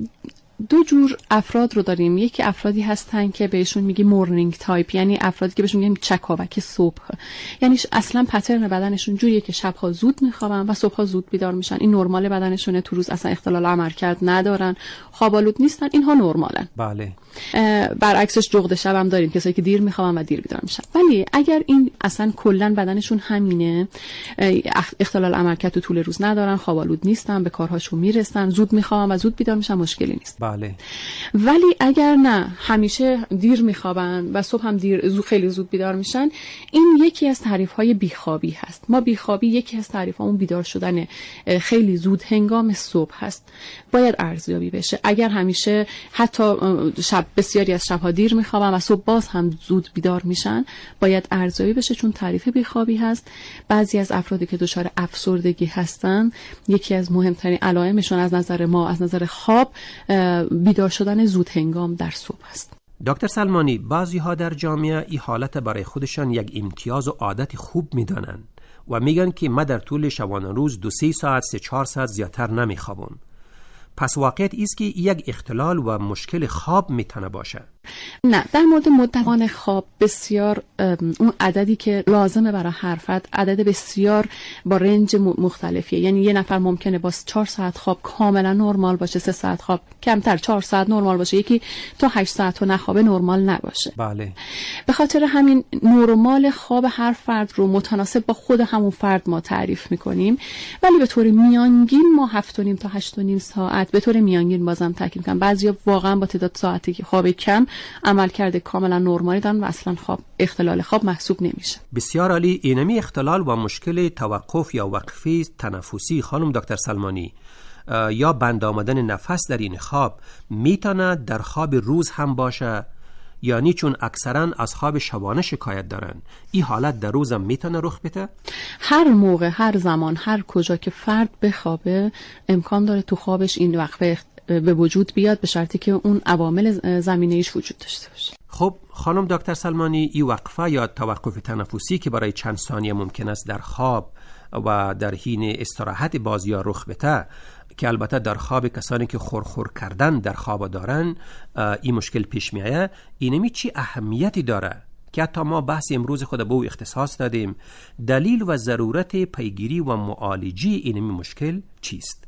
2 جور افراد رو داریم. یکی افرادی هستن که بهشون میگیم مورنینگ تایپ، یعنی افرادی که بهشون میگیم چکاوک صبح، یعنی اصلا پترن بدنشون جوریه که شبها زود میخوابن و صبحها زود بیدار میشن. این نرمال بدنشونه، تو روز اصلا اختلال عملکرد ندارن، خوابالود نیستن، اینها نرمالن. بله. برعکسش جغد شب هم داریم، کسایی که دیر میخوابن و دیر بیدار میشن. ولی اگر این اصلا کلا بدنشون همینه، اختلال عملکرد تو طول روز ندارن، خوابالود نیستن، به کارهاشون میرسن، زود میخوابن و زود بیدار میشن، مشکلی نیست. بله. ولی اگر نه، همیشه دیر میخوابن و صبح هم خیلی زود بیدار میشن، این یکی از تعریف‌های بیخوابی هست. ما بیخوابی یکی از تعریف‌هامون بیدار شدن خیلی زود هنگام صبح هست. باید ارزیابی بشه. اگر همیشه حتی بسیاری از شب‌ها دیر میخوابن و صبح باز هم زود بیدار میشن، باید ارزیابی بشه، چون تعریف بیخوابی هست. بعضی از افرادی که دچار افسردگی هستن، یکی از مهمترین علائمشون از نظر ما، از نظر خواب، بیدار شدن زود هنگام در صبح است. دکتر سلمانی، بعضی ها در جامعه این حالت برای خودشان یک امتیاز و عادت خوب میدانن و میگن که من در طول شبانه روز 2-3 ساعت 3-4 ساعت زیادتر نمیخوابم. پس واقعیت است که یک اختلال و مشکل خواب میتونه باشه. نه، در مورد مدتان خواب بسیار اون عددی که لازمه برای هر فرد عدد بسیار با رنج مختلفیه. یعنی یه نفر ممکنه با 4 ساعت خواب کاملا نرمال باشه، 3 ساعت خواب کمتر، 4 ساعت نرمال باشه، یکی تا 8 ساعت و نخوابه نرمال نباشه. بله. به خاطر همین نرمال خواب هر فرد رو متناسب با خود همون فرد ما تعریف میکنیم، ولی به طور میانگین ما 7.5 تا 8.5 ساعت به طور میانگین بازم تاکید میکنم. بعضیا واقعا با تعداد ساعتی که خواب کم عمل کرده کاملا نرمالی دارن و اصلا خواب اختلال خواب محسوب نمیشه. بسیار عالی. اینمی اختلال و مشکل توقف یا وقفه تنفسی، خانم دکتر سلمانی، یا بند آمدن نفس در این خواب میتونه در خواب روز هم باشه؟ یعنی چون اکثرا از خواب شبانه شکایت دارن، این حالت در روز هم میتونه رخ بده؟ هر موقع، هر زمان، هر کجا که فرد بخوابه امکان داره تو خوابش این وقفه به وجود بیاد، به شرطی که اون عوامل زمینه‌ایش وجود داشته باشه. خب خانم دکتر سلمانی، این وقفه یا توقف تنفسی که برای چند ثانیه ممکن است در خواب و در حین استراحت بازیا رخ بده، که البته در خواب کسانی که خورخور کردن در خواب دارن این مشکل پیش میاد، اینمی چی اهمیتی داره که حتی ما بحث امروز خود به او اختصاص دادیم؟ دلیل و ضرورت پیگیری و معالجه اینمی مشکل چیست؟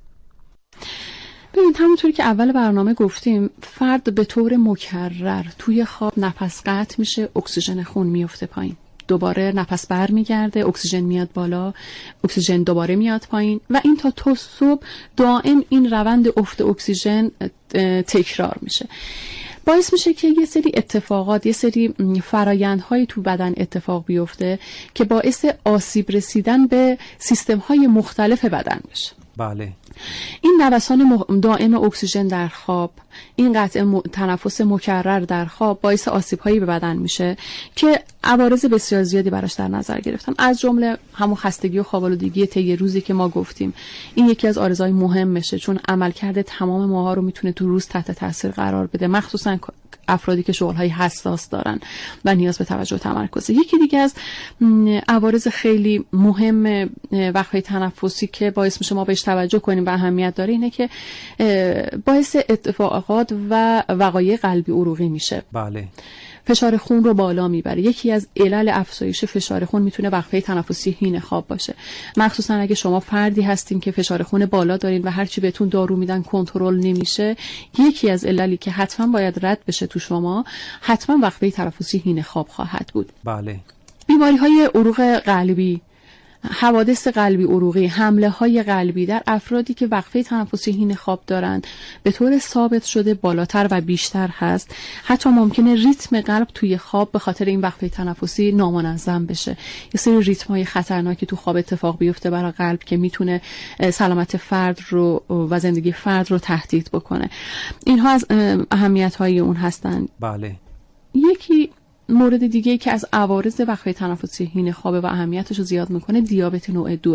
ببین، همونطوری که اول برنامه گفتیم، فرد به طور مکرر توی خواب نفس قطع میشه، اکسیژن خون میفته پایین، دوباره نفس بر میگرده، اکسیژن میاد بالا، اکسیژن دوباره میاد پایین و این تا صبح دائم این روند افت اکسیژن تکرار میشه. باعث میشه که یه سری اتفاقات، یه سری فرایندهای تو بدن اتفاق بیفته که باعث آسیب رسیدن به سیستم‌های مختلف بدن بشه. بله. این نوسان دائم اکسیژن در خواب، این قطع تنفس مکرر در خواب باعث آسیب‌هایی به بدن میشه که عوارض بسیار زیادی براش در نظر گرفتن، از جمله همون خستگی و خوابالودگی طی روزی که ما گفتیم. این یکی از عارضه‌های مهمشه، چون عملکرد تمام ماها رو میتونه تو روز تحت تاثیر قرار بده، مخصوصا افرادی که شغل‌های حساس دارن و نیاز به توجه و تمرکز. یکی دیگه از عوارض خیلی مهم وقفه تنفسی که باعث میشه ما بهش توجه کنیم و اهمیت داره اینه که باعث اتفاقات و وقایع قلبی عروقی میشه. بله. فشار خون رو بالا میبره. یکی از علل افزایش فشار خون میتونه وقفه تنفسی حین خواب باشه، مخصوصا اگه شما فردی هستین که فشار خون بالا دارین و هرچی بهتون دارو میدن کنترل نمیشه. یکی از عللی که حتما باید رد بشه تو شما، حتما وقفه تنفسی حین خواب خواهد بود. بله. بیماری‌های عروق قلبی حوادث قلبی عروقی، حمله های قلبی در افرادی که وقفه تنفسی حین خواب دارند به طور ثابت شده بالاتر و بیشتر هست. حتی ممکنه ریتم قلب توی خواب به خاطر این وقفه تنفسی نامنظم بشه. یه سری ریتم‌های خطرناکی تو خواب اتفاق بیفته برای قلب که میتونه سلامت فرد رو و زندگی فرد رو تهدید بکنه. اینها از اهمیت‌های اون هستن. بله. یکی مورد دیگه که از عوارض وقفه تنفسی حین خواب و اهمیتش رو زیاد میکنه دیابت نوع 2.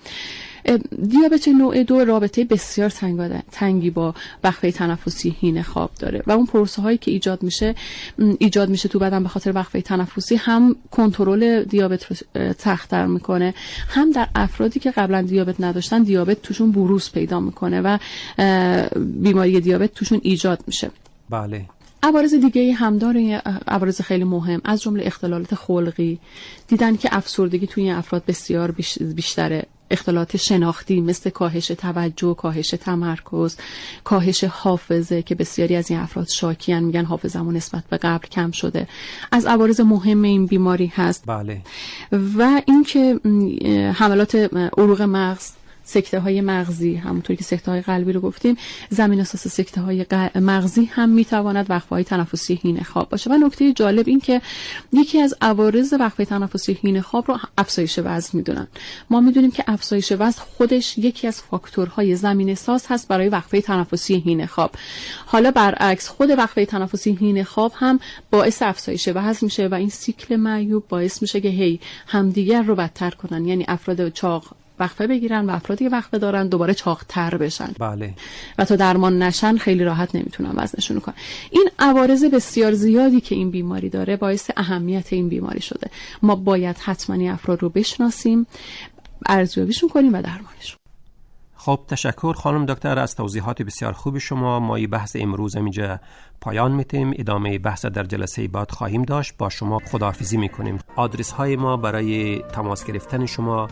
دیابت نوع 2 رابطه بسیار تنگی با وقفه تنفسی حین خواب داره و اون پروسه هایی که ایجاد میشه تو بدن به خاطر وقفه تنفسی هم کنترل دیابت رو سخت‌تر میکنه، هم در افرادی که قبلا دیابت نداشتن دیابت توشون بروز پیدا میکنه و بیماری دیابت توشون ایجاد میشه. بله. عوارض دیگه هم داره، عوارض خیلی مهم از جمله اختلالات خلقی. دیدن که افسردگی توی این افراد بسیار بیشتره. اختلالات شناختی مثل کاهش توجه، کاهش تمرکز، کاهش حافظه که بسیاری از این افراد شاکیان، میگن حافظه‌مون نسبت به قبل کم شده. از عوارض مهم این بیماری هست. بله. و اینکه حملات عروق مغز، سکته های مغزی، همونطوری که سکته های قلبی رو گفتیم، زمین اساس سکته های مغزی هم میتواند وقفه های تنفسی حین خواب باشه. و نکته جالب این که یکی از عوارض وقفه تنفسی حین خواب رو افزایش وزن میدونن. ما میدونیم که افزایش وزن خودش یکی از فاکتورهای زمینه ساز هست برای وقفه تنفسی حین خواب. حالا برعکس خود وقفه تنفسی حین خواب هم باعث افزایش وزن میشه و این سیکل معیوب باعث میشه که همدیگر رو بدتر کنن، یعنی افراد چاق وقفه بگیرن و افرادی که وقفه دارن دوباره چاق‌تر بشن. بله. و تا درمان نشن خیلی راحت نمیتونن وزنشون رو کنن. این عوارض بسیار زیادی که این بیماری داره باعث اهمیت این بیماری شده. ما باید حتما افراد رو بشناسیم، ارزیابیشون کنیم و درمانشون. خب تشکر خانم دکتر از توضیحات بسیار خوب شما. ما این بحث امروز اینجا پایان میتیم. ادامه بحث در جلسه بعد خواهیم داشت. با شما خداحافظی میکنیم. آدرس های ما برای تماس گرفتن شما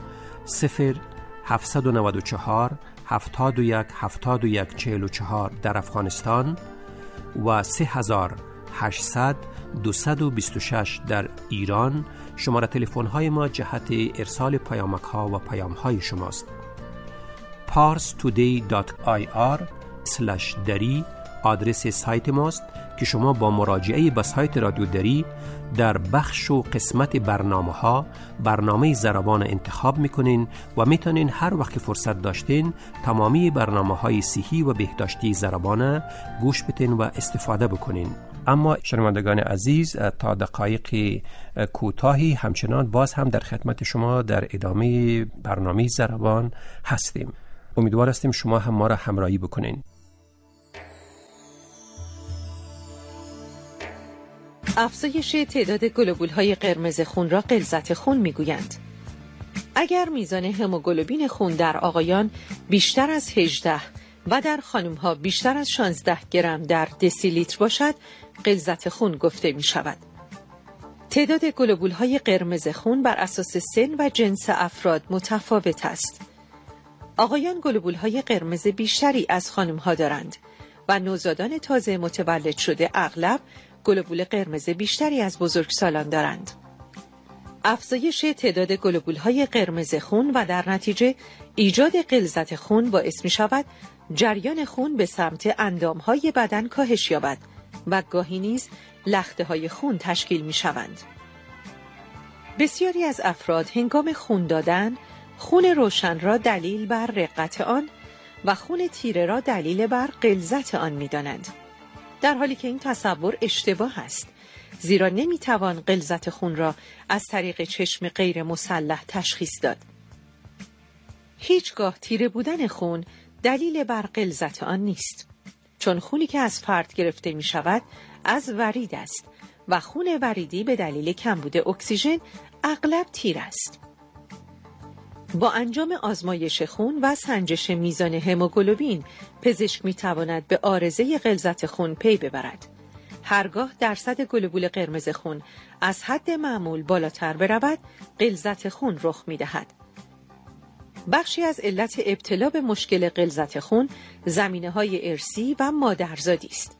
0794 71 71 44 در افغانستان و 3800 226 در ایران. شماره تلفن های ما جهت ارسال پیامک ها و پیام های شماست. parstoday.ir/dari آدرس سایت ماست که شما با مراجعه به سایت رادیو دری در بخش و قسمت برنامه زربان انتخاب میکنین و میتونین هر وقت فرصت داشتین تمامی برنامه‌های صحی و بهداشتی زربان گوش بدین و استفاده بکنین. اما شنوندگان عزیز، تا دقایق کوتاهی همچنان باز هم در خدمت شما در ادامه برنامه زربان هستیم. امیدوار هستیم شما هم ما را همراهی بکنین. افزایش تعداد گلوبول‌های قرمز خون را غلظت خون می‌گویند. اگر میزان هموگلوبین خون در آقایان بیشتر از 18 و در خانم‌ها بیشتر از 16 گرم در دسیلیتر باشد، غلظت خون گفته می‌شود. تعداد گلوبول‌های قرمز خون بر اساس سن و جنس افراد متفاوت است. آقایان گلوبول‌های قرمز بیشتری از خانم‌ها دارند و نوزادان تازه متولد شده اغلب گلوبول قرمز بیشتری از بزرگسالان دارند. افزایش تعداد گلوبول‌های قرمز خون و در نتیجه ایجاد غلظت خون باعث می‌شود جریان خون به سمت اندام‌های بدن کاهش یابد و گاهی نیز لخته‌های خون تشکیل می‌شوند. بسیاری از افراد هنگام خون دادن خون روشن را دلیل بر رقت آن و خون تیره را دلیل بر غلظت آن می‌دانند، در حالی که این تصور اشتباه است، زیرا نمیتوان غلظت خون را از طریق چشم غیر مسلح تشخیص داد. هیچگاه تیره بودن خون دلیل بر غلظت آن نیست، چون خونی که از فرد گرفته می شود از ورید است و خون وریدی به دلیل کمبود اکسیژن اغلب تیر است. با انجام آزمایش خون و سنجش میزان هموگلوبین، پزشک میتواند به عارضه غلظت خون پی ببرد. هرگاه درصد گلوبول قرمز خون از حد معمول بالاتر برود، غلظت خون رخ میدهد. بخشی از علت ابتلا به مشکل غلظت خون زمینه‌های ارثی و مادرزادی است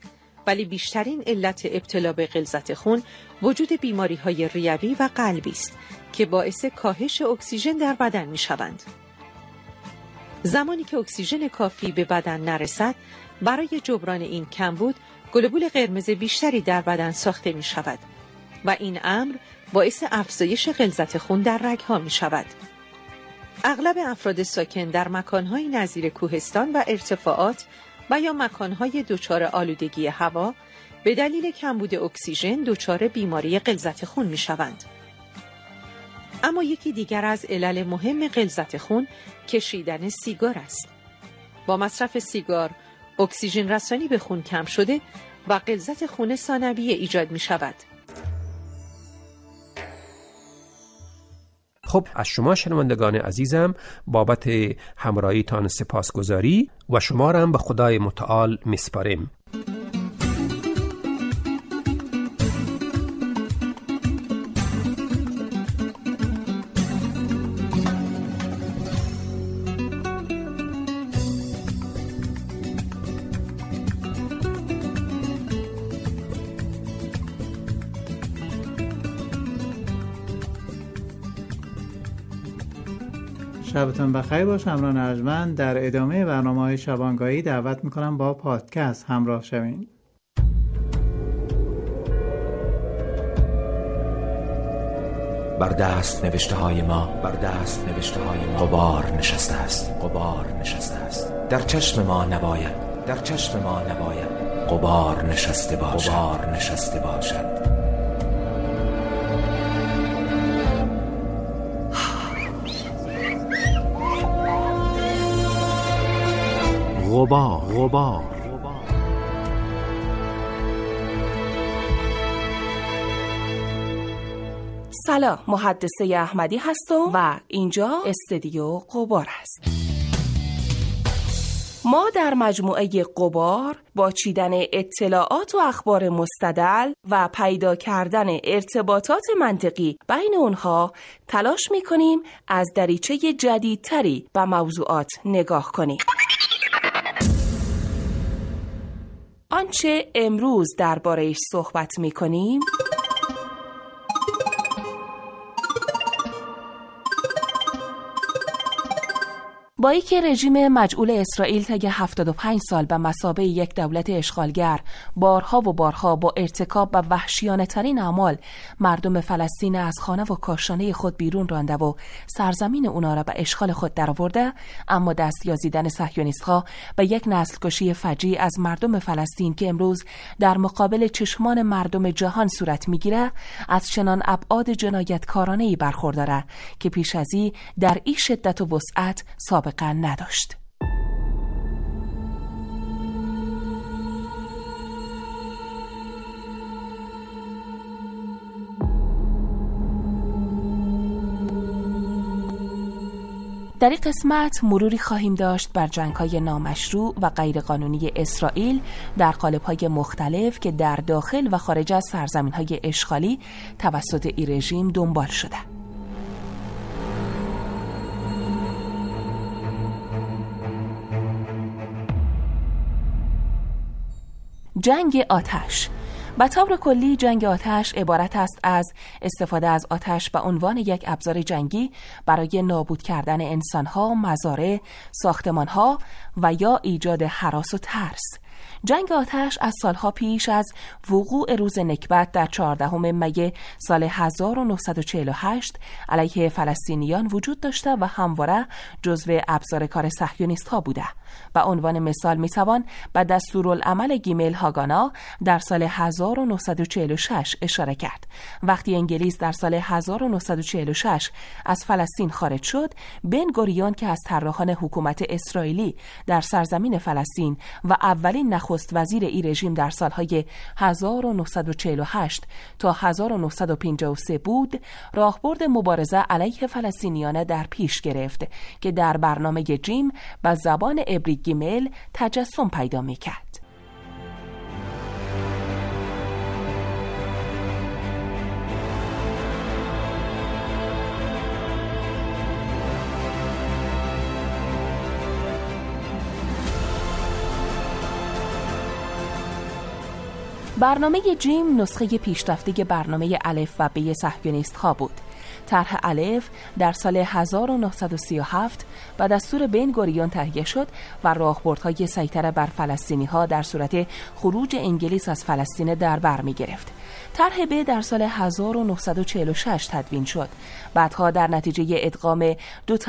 ولی بیشترین علت ابتلا به غلظت خون وجود بیماری‌های ریوی و قلبی است که باعث کاهش اکسیژن در بدن می‌شوند. زمانی که اکسیژن کافی به بدن نرسد، برای جبران این کمبود گلبول قرمز بیشتری در بدن ساخته می‌شود و این امر باعث افزایش غلظت خون در رگ‌ها می‌شود. اغلب افراد ساکن در مکان‌های نظیر کوهستان و ارتفاعات و یا مکان‌های دچار آلودگی هوا به دلیل کمبود اکسیژن دچار بیماری غلظت خون می‌شوند. اما یکی دیگر از علل مهم غلظت خون کشیدن سیگار است. با مصرف سیگار اکسیژن رسانی به خون کم شده و غلظت خون ثانویه ایجاد می‌شود. خب از شما شنوندگان عزیزم بابت همراهیتان سپاسگزاری و شما را هم به خدای متعال میسپاریم. شبتون بخیر باش. همراه ارجمند در ادامه برنامه‌های شبانگاهی دعوت میکنم با پادکست همراه شوین. بر دست نوشته های ما غبار نشسته است. در چشم ما نباید غبار نشسته باشد. غبار سلام، محدثه احمدی هستم و اینجا استودیو غبار است. ما در مجموعه غبار با چیدن اطلاعات و اخبار مستدل و پیدا کردن ارتباطات منطقی بین اونها تلاش می‌کنیم از دریچه جدیدتری به موضوعات نگاه کنیم. آنچه امروز درباره‌اش صحبت می‌کنیم با اینکه رژیم مجعول اسرائیل طی 75 سال به مثابه یک دولت اشغالگر بارها و بارها با ارتکاب و وحشیانه‌ترین اعمال مردم فلسطین از خانه و کاشانه خود بیرون رانده و سرزمین اونا را به اشغال خود درآورده، اما دست یازیدن صهیونیست‌ها به یک نسل‌کشی فجیع از مردم فلسطین که امروز در مقابل چشمان مردم جهان صورت می‌گیره، از چنان ابعاد جنایتکارانه‌ای برخورداره که پیش از این در این شدت و وسعت سابقه نداشت. در این قسمت مروری خواهیم داشت بر جنگ‌های نامشروع و غیرقانونی اسرائیل در قالب‌های مختلف که در داخل و خارج از سرزمین‌های اشغالی توسط این رژیم دنبال شده. جنگ آتش. به طور کلی جنگ آتش عبارت است از استفاده از آتش به عنوان یک ابزار جنگی برای نابود کردن انسان‌ها، مزارع، ساختمان‌ها و یا ایجاد هراس و ترس. جنگ آتش از سالها پیش از وقوع روز نکبت در 14 می سال 1948 علیه فلسطینیان وجود داشته و همواره جزو ابزار کار صهیونیست‌ها بوده. به عنوان مثال میتوان به دستورالعمل گیمل هاگانا در سال 1946 اشاره کرد. وقتی انگلیس در سال 1946 از فلسطین خارج شد، بن گوریون که از طراحان حکومت اسرائیلی در سرزمین فلسطین و اولین نخست وزیر این رژیم در سالهای 1948 تا 1953 بود، راهبرد مبارزه علیه فلسطینیان در پیش گرفت که در برنامه جیم به زبان عبری گیمل تجسم پیدا می‌کرد. برنامه جیم نسخه پیشرفته برنامه الف و ب صهیونیست ها بود. طرح الف در سال 1937 و دستور بن گوریون تهیه شد و راهبردهای سیطره بر فلسطینی ها در صورت خروج انگلیس از فلسطین در بر می گرفت. طرح ب در سال 1946 تدوین شد. بعدها در نتیجه ادغام دو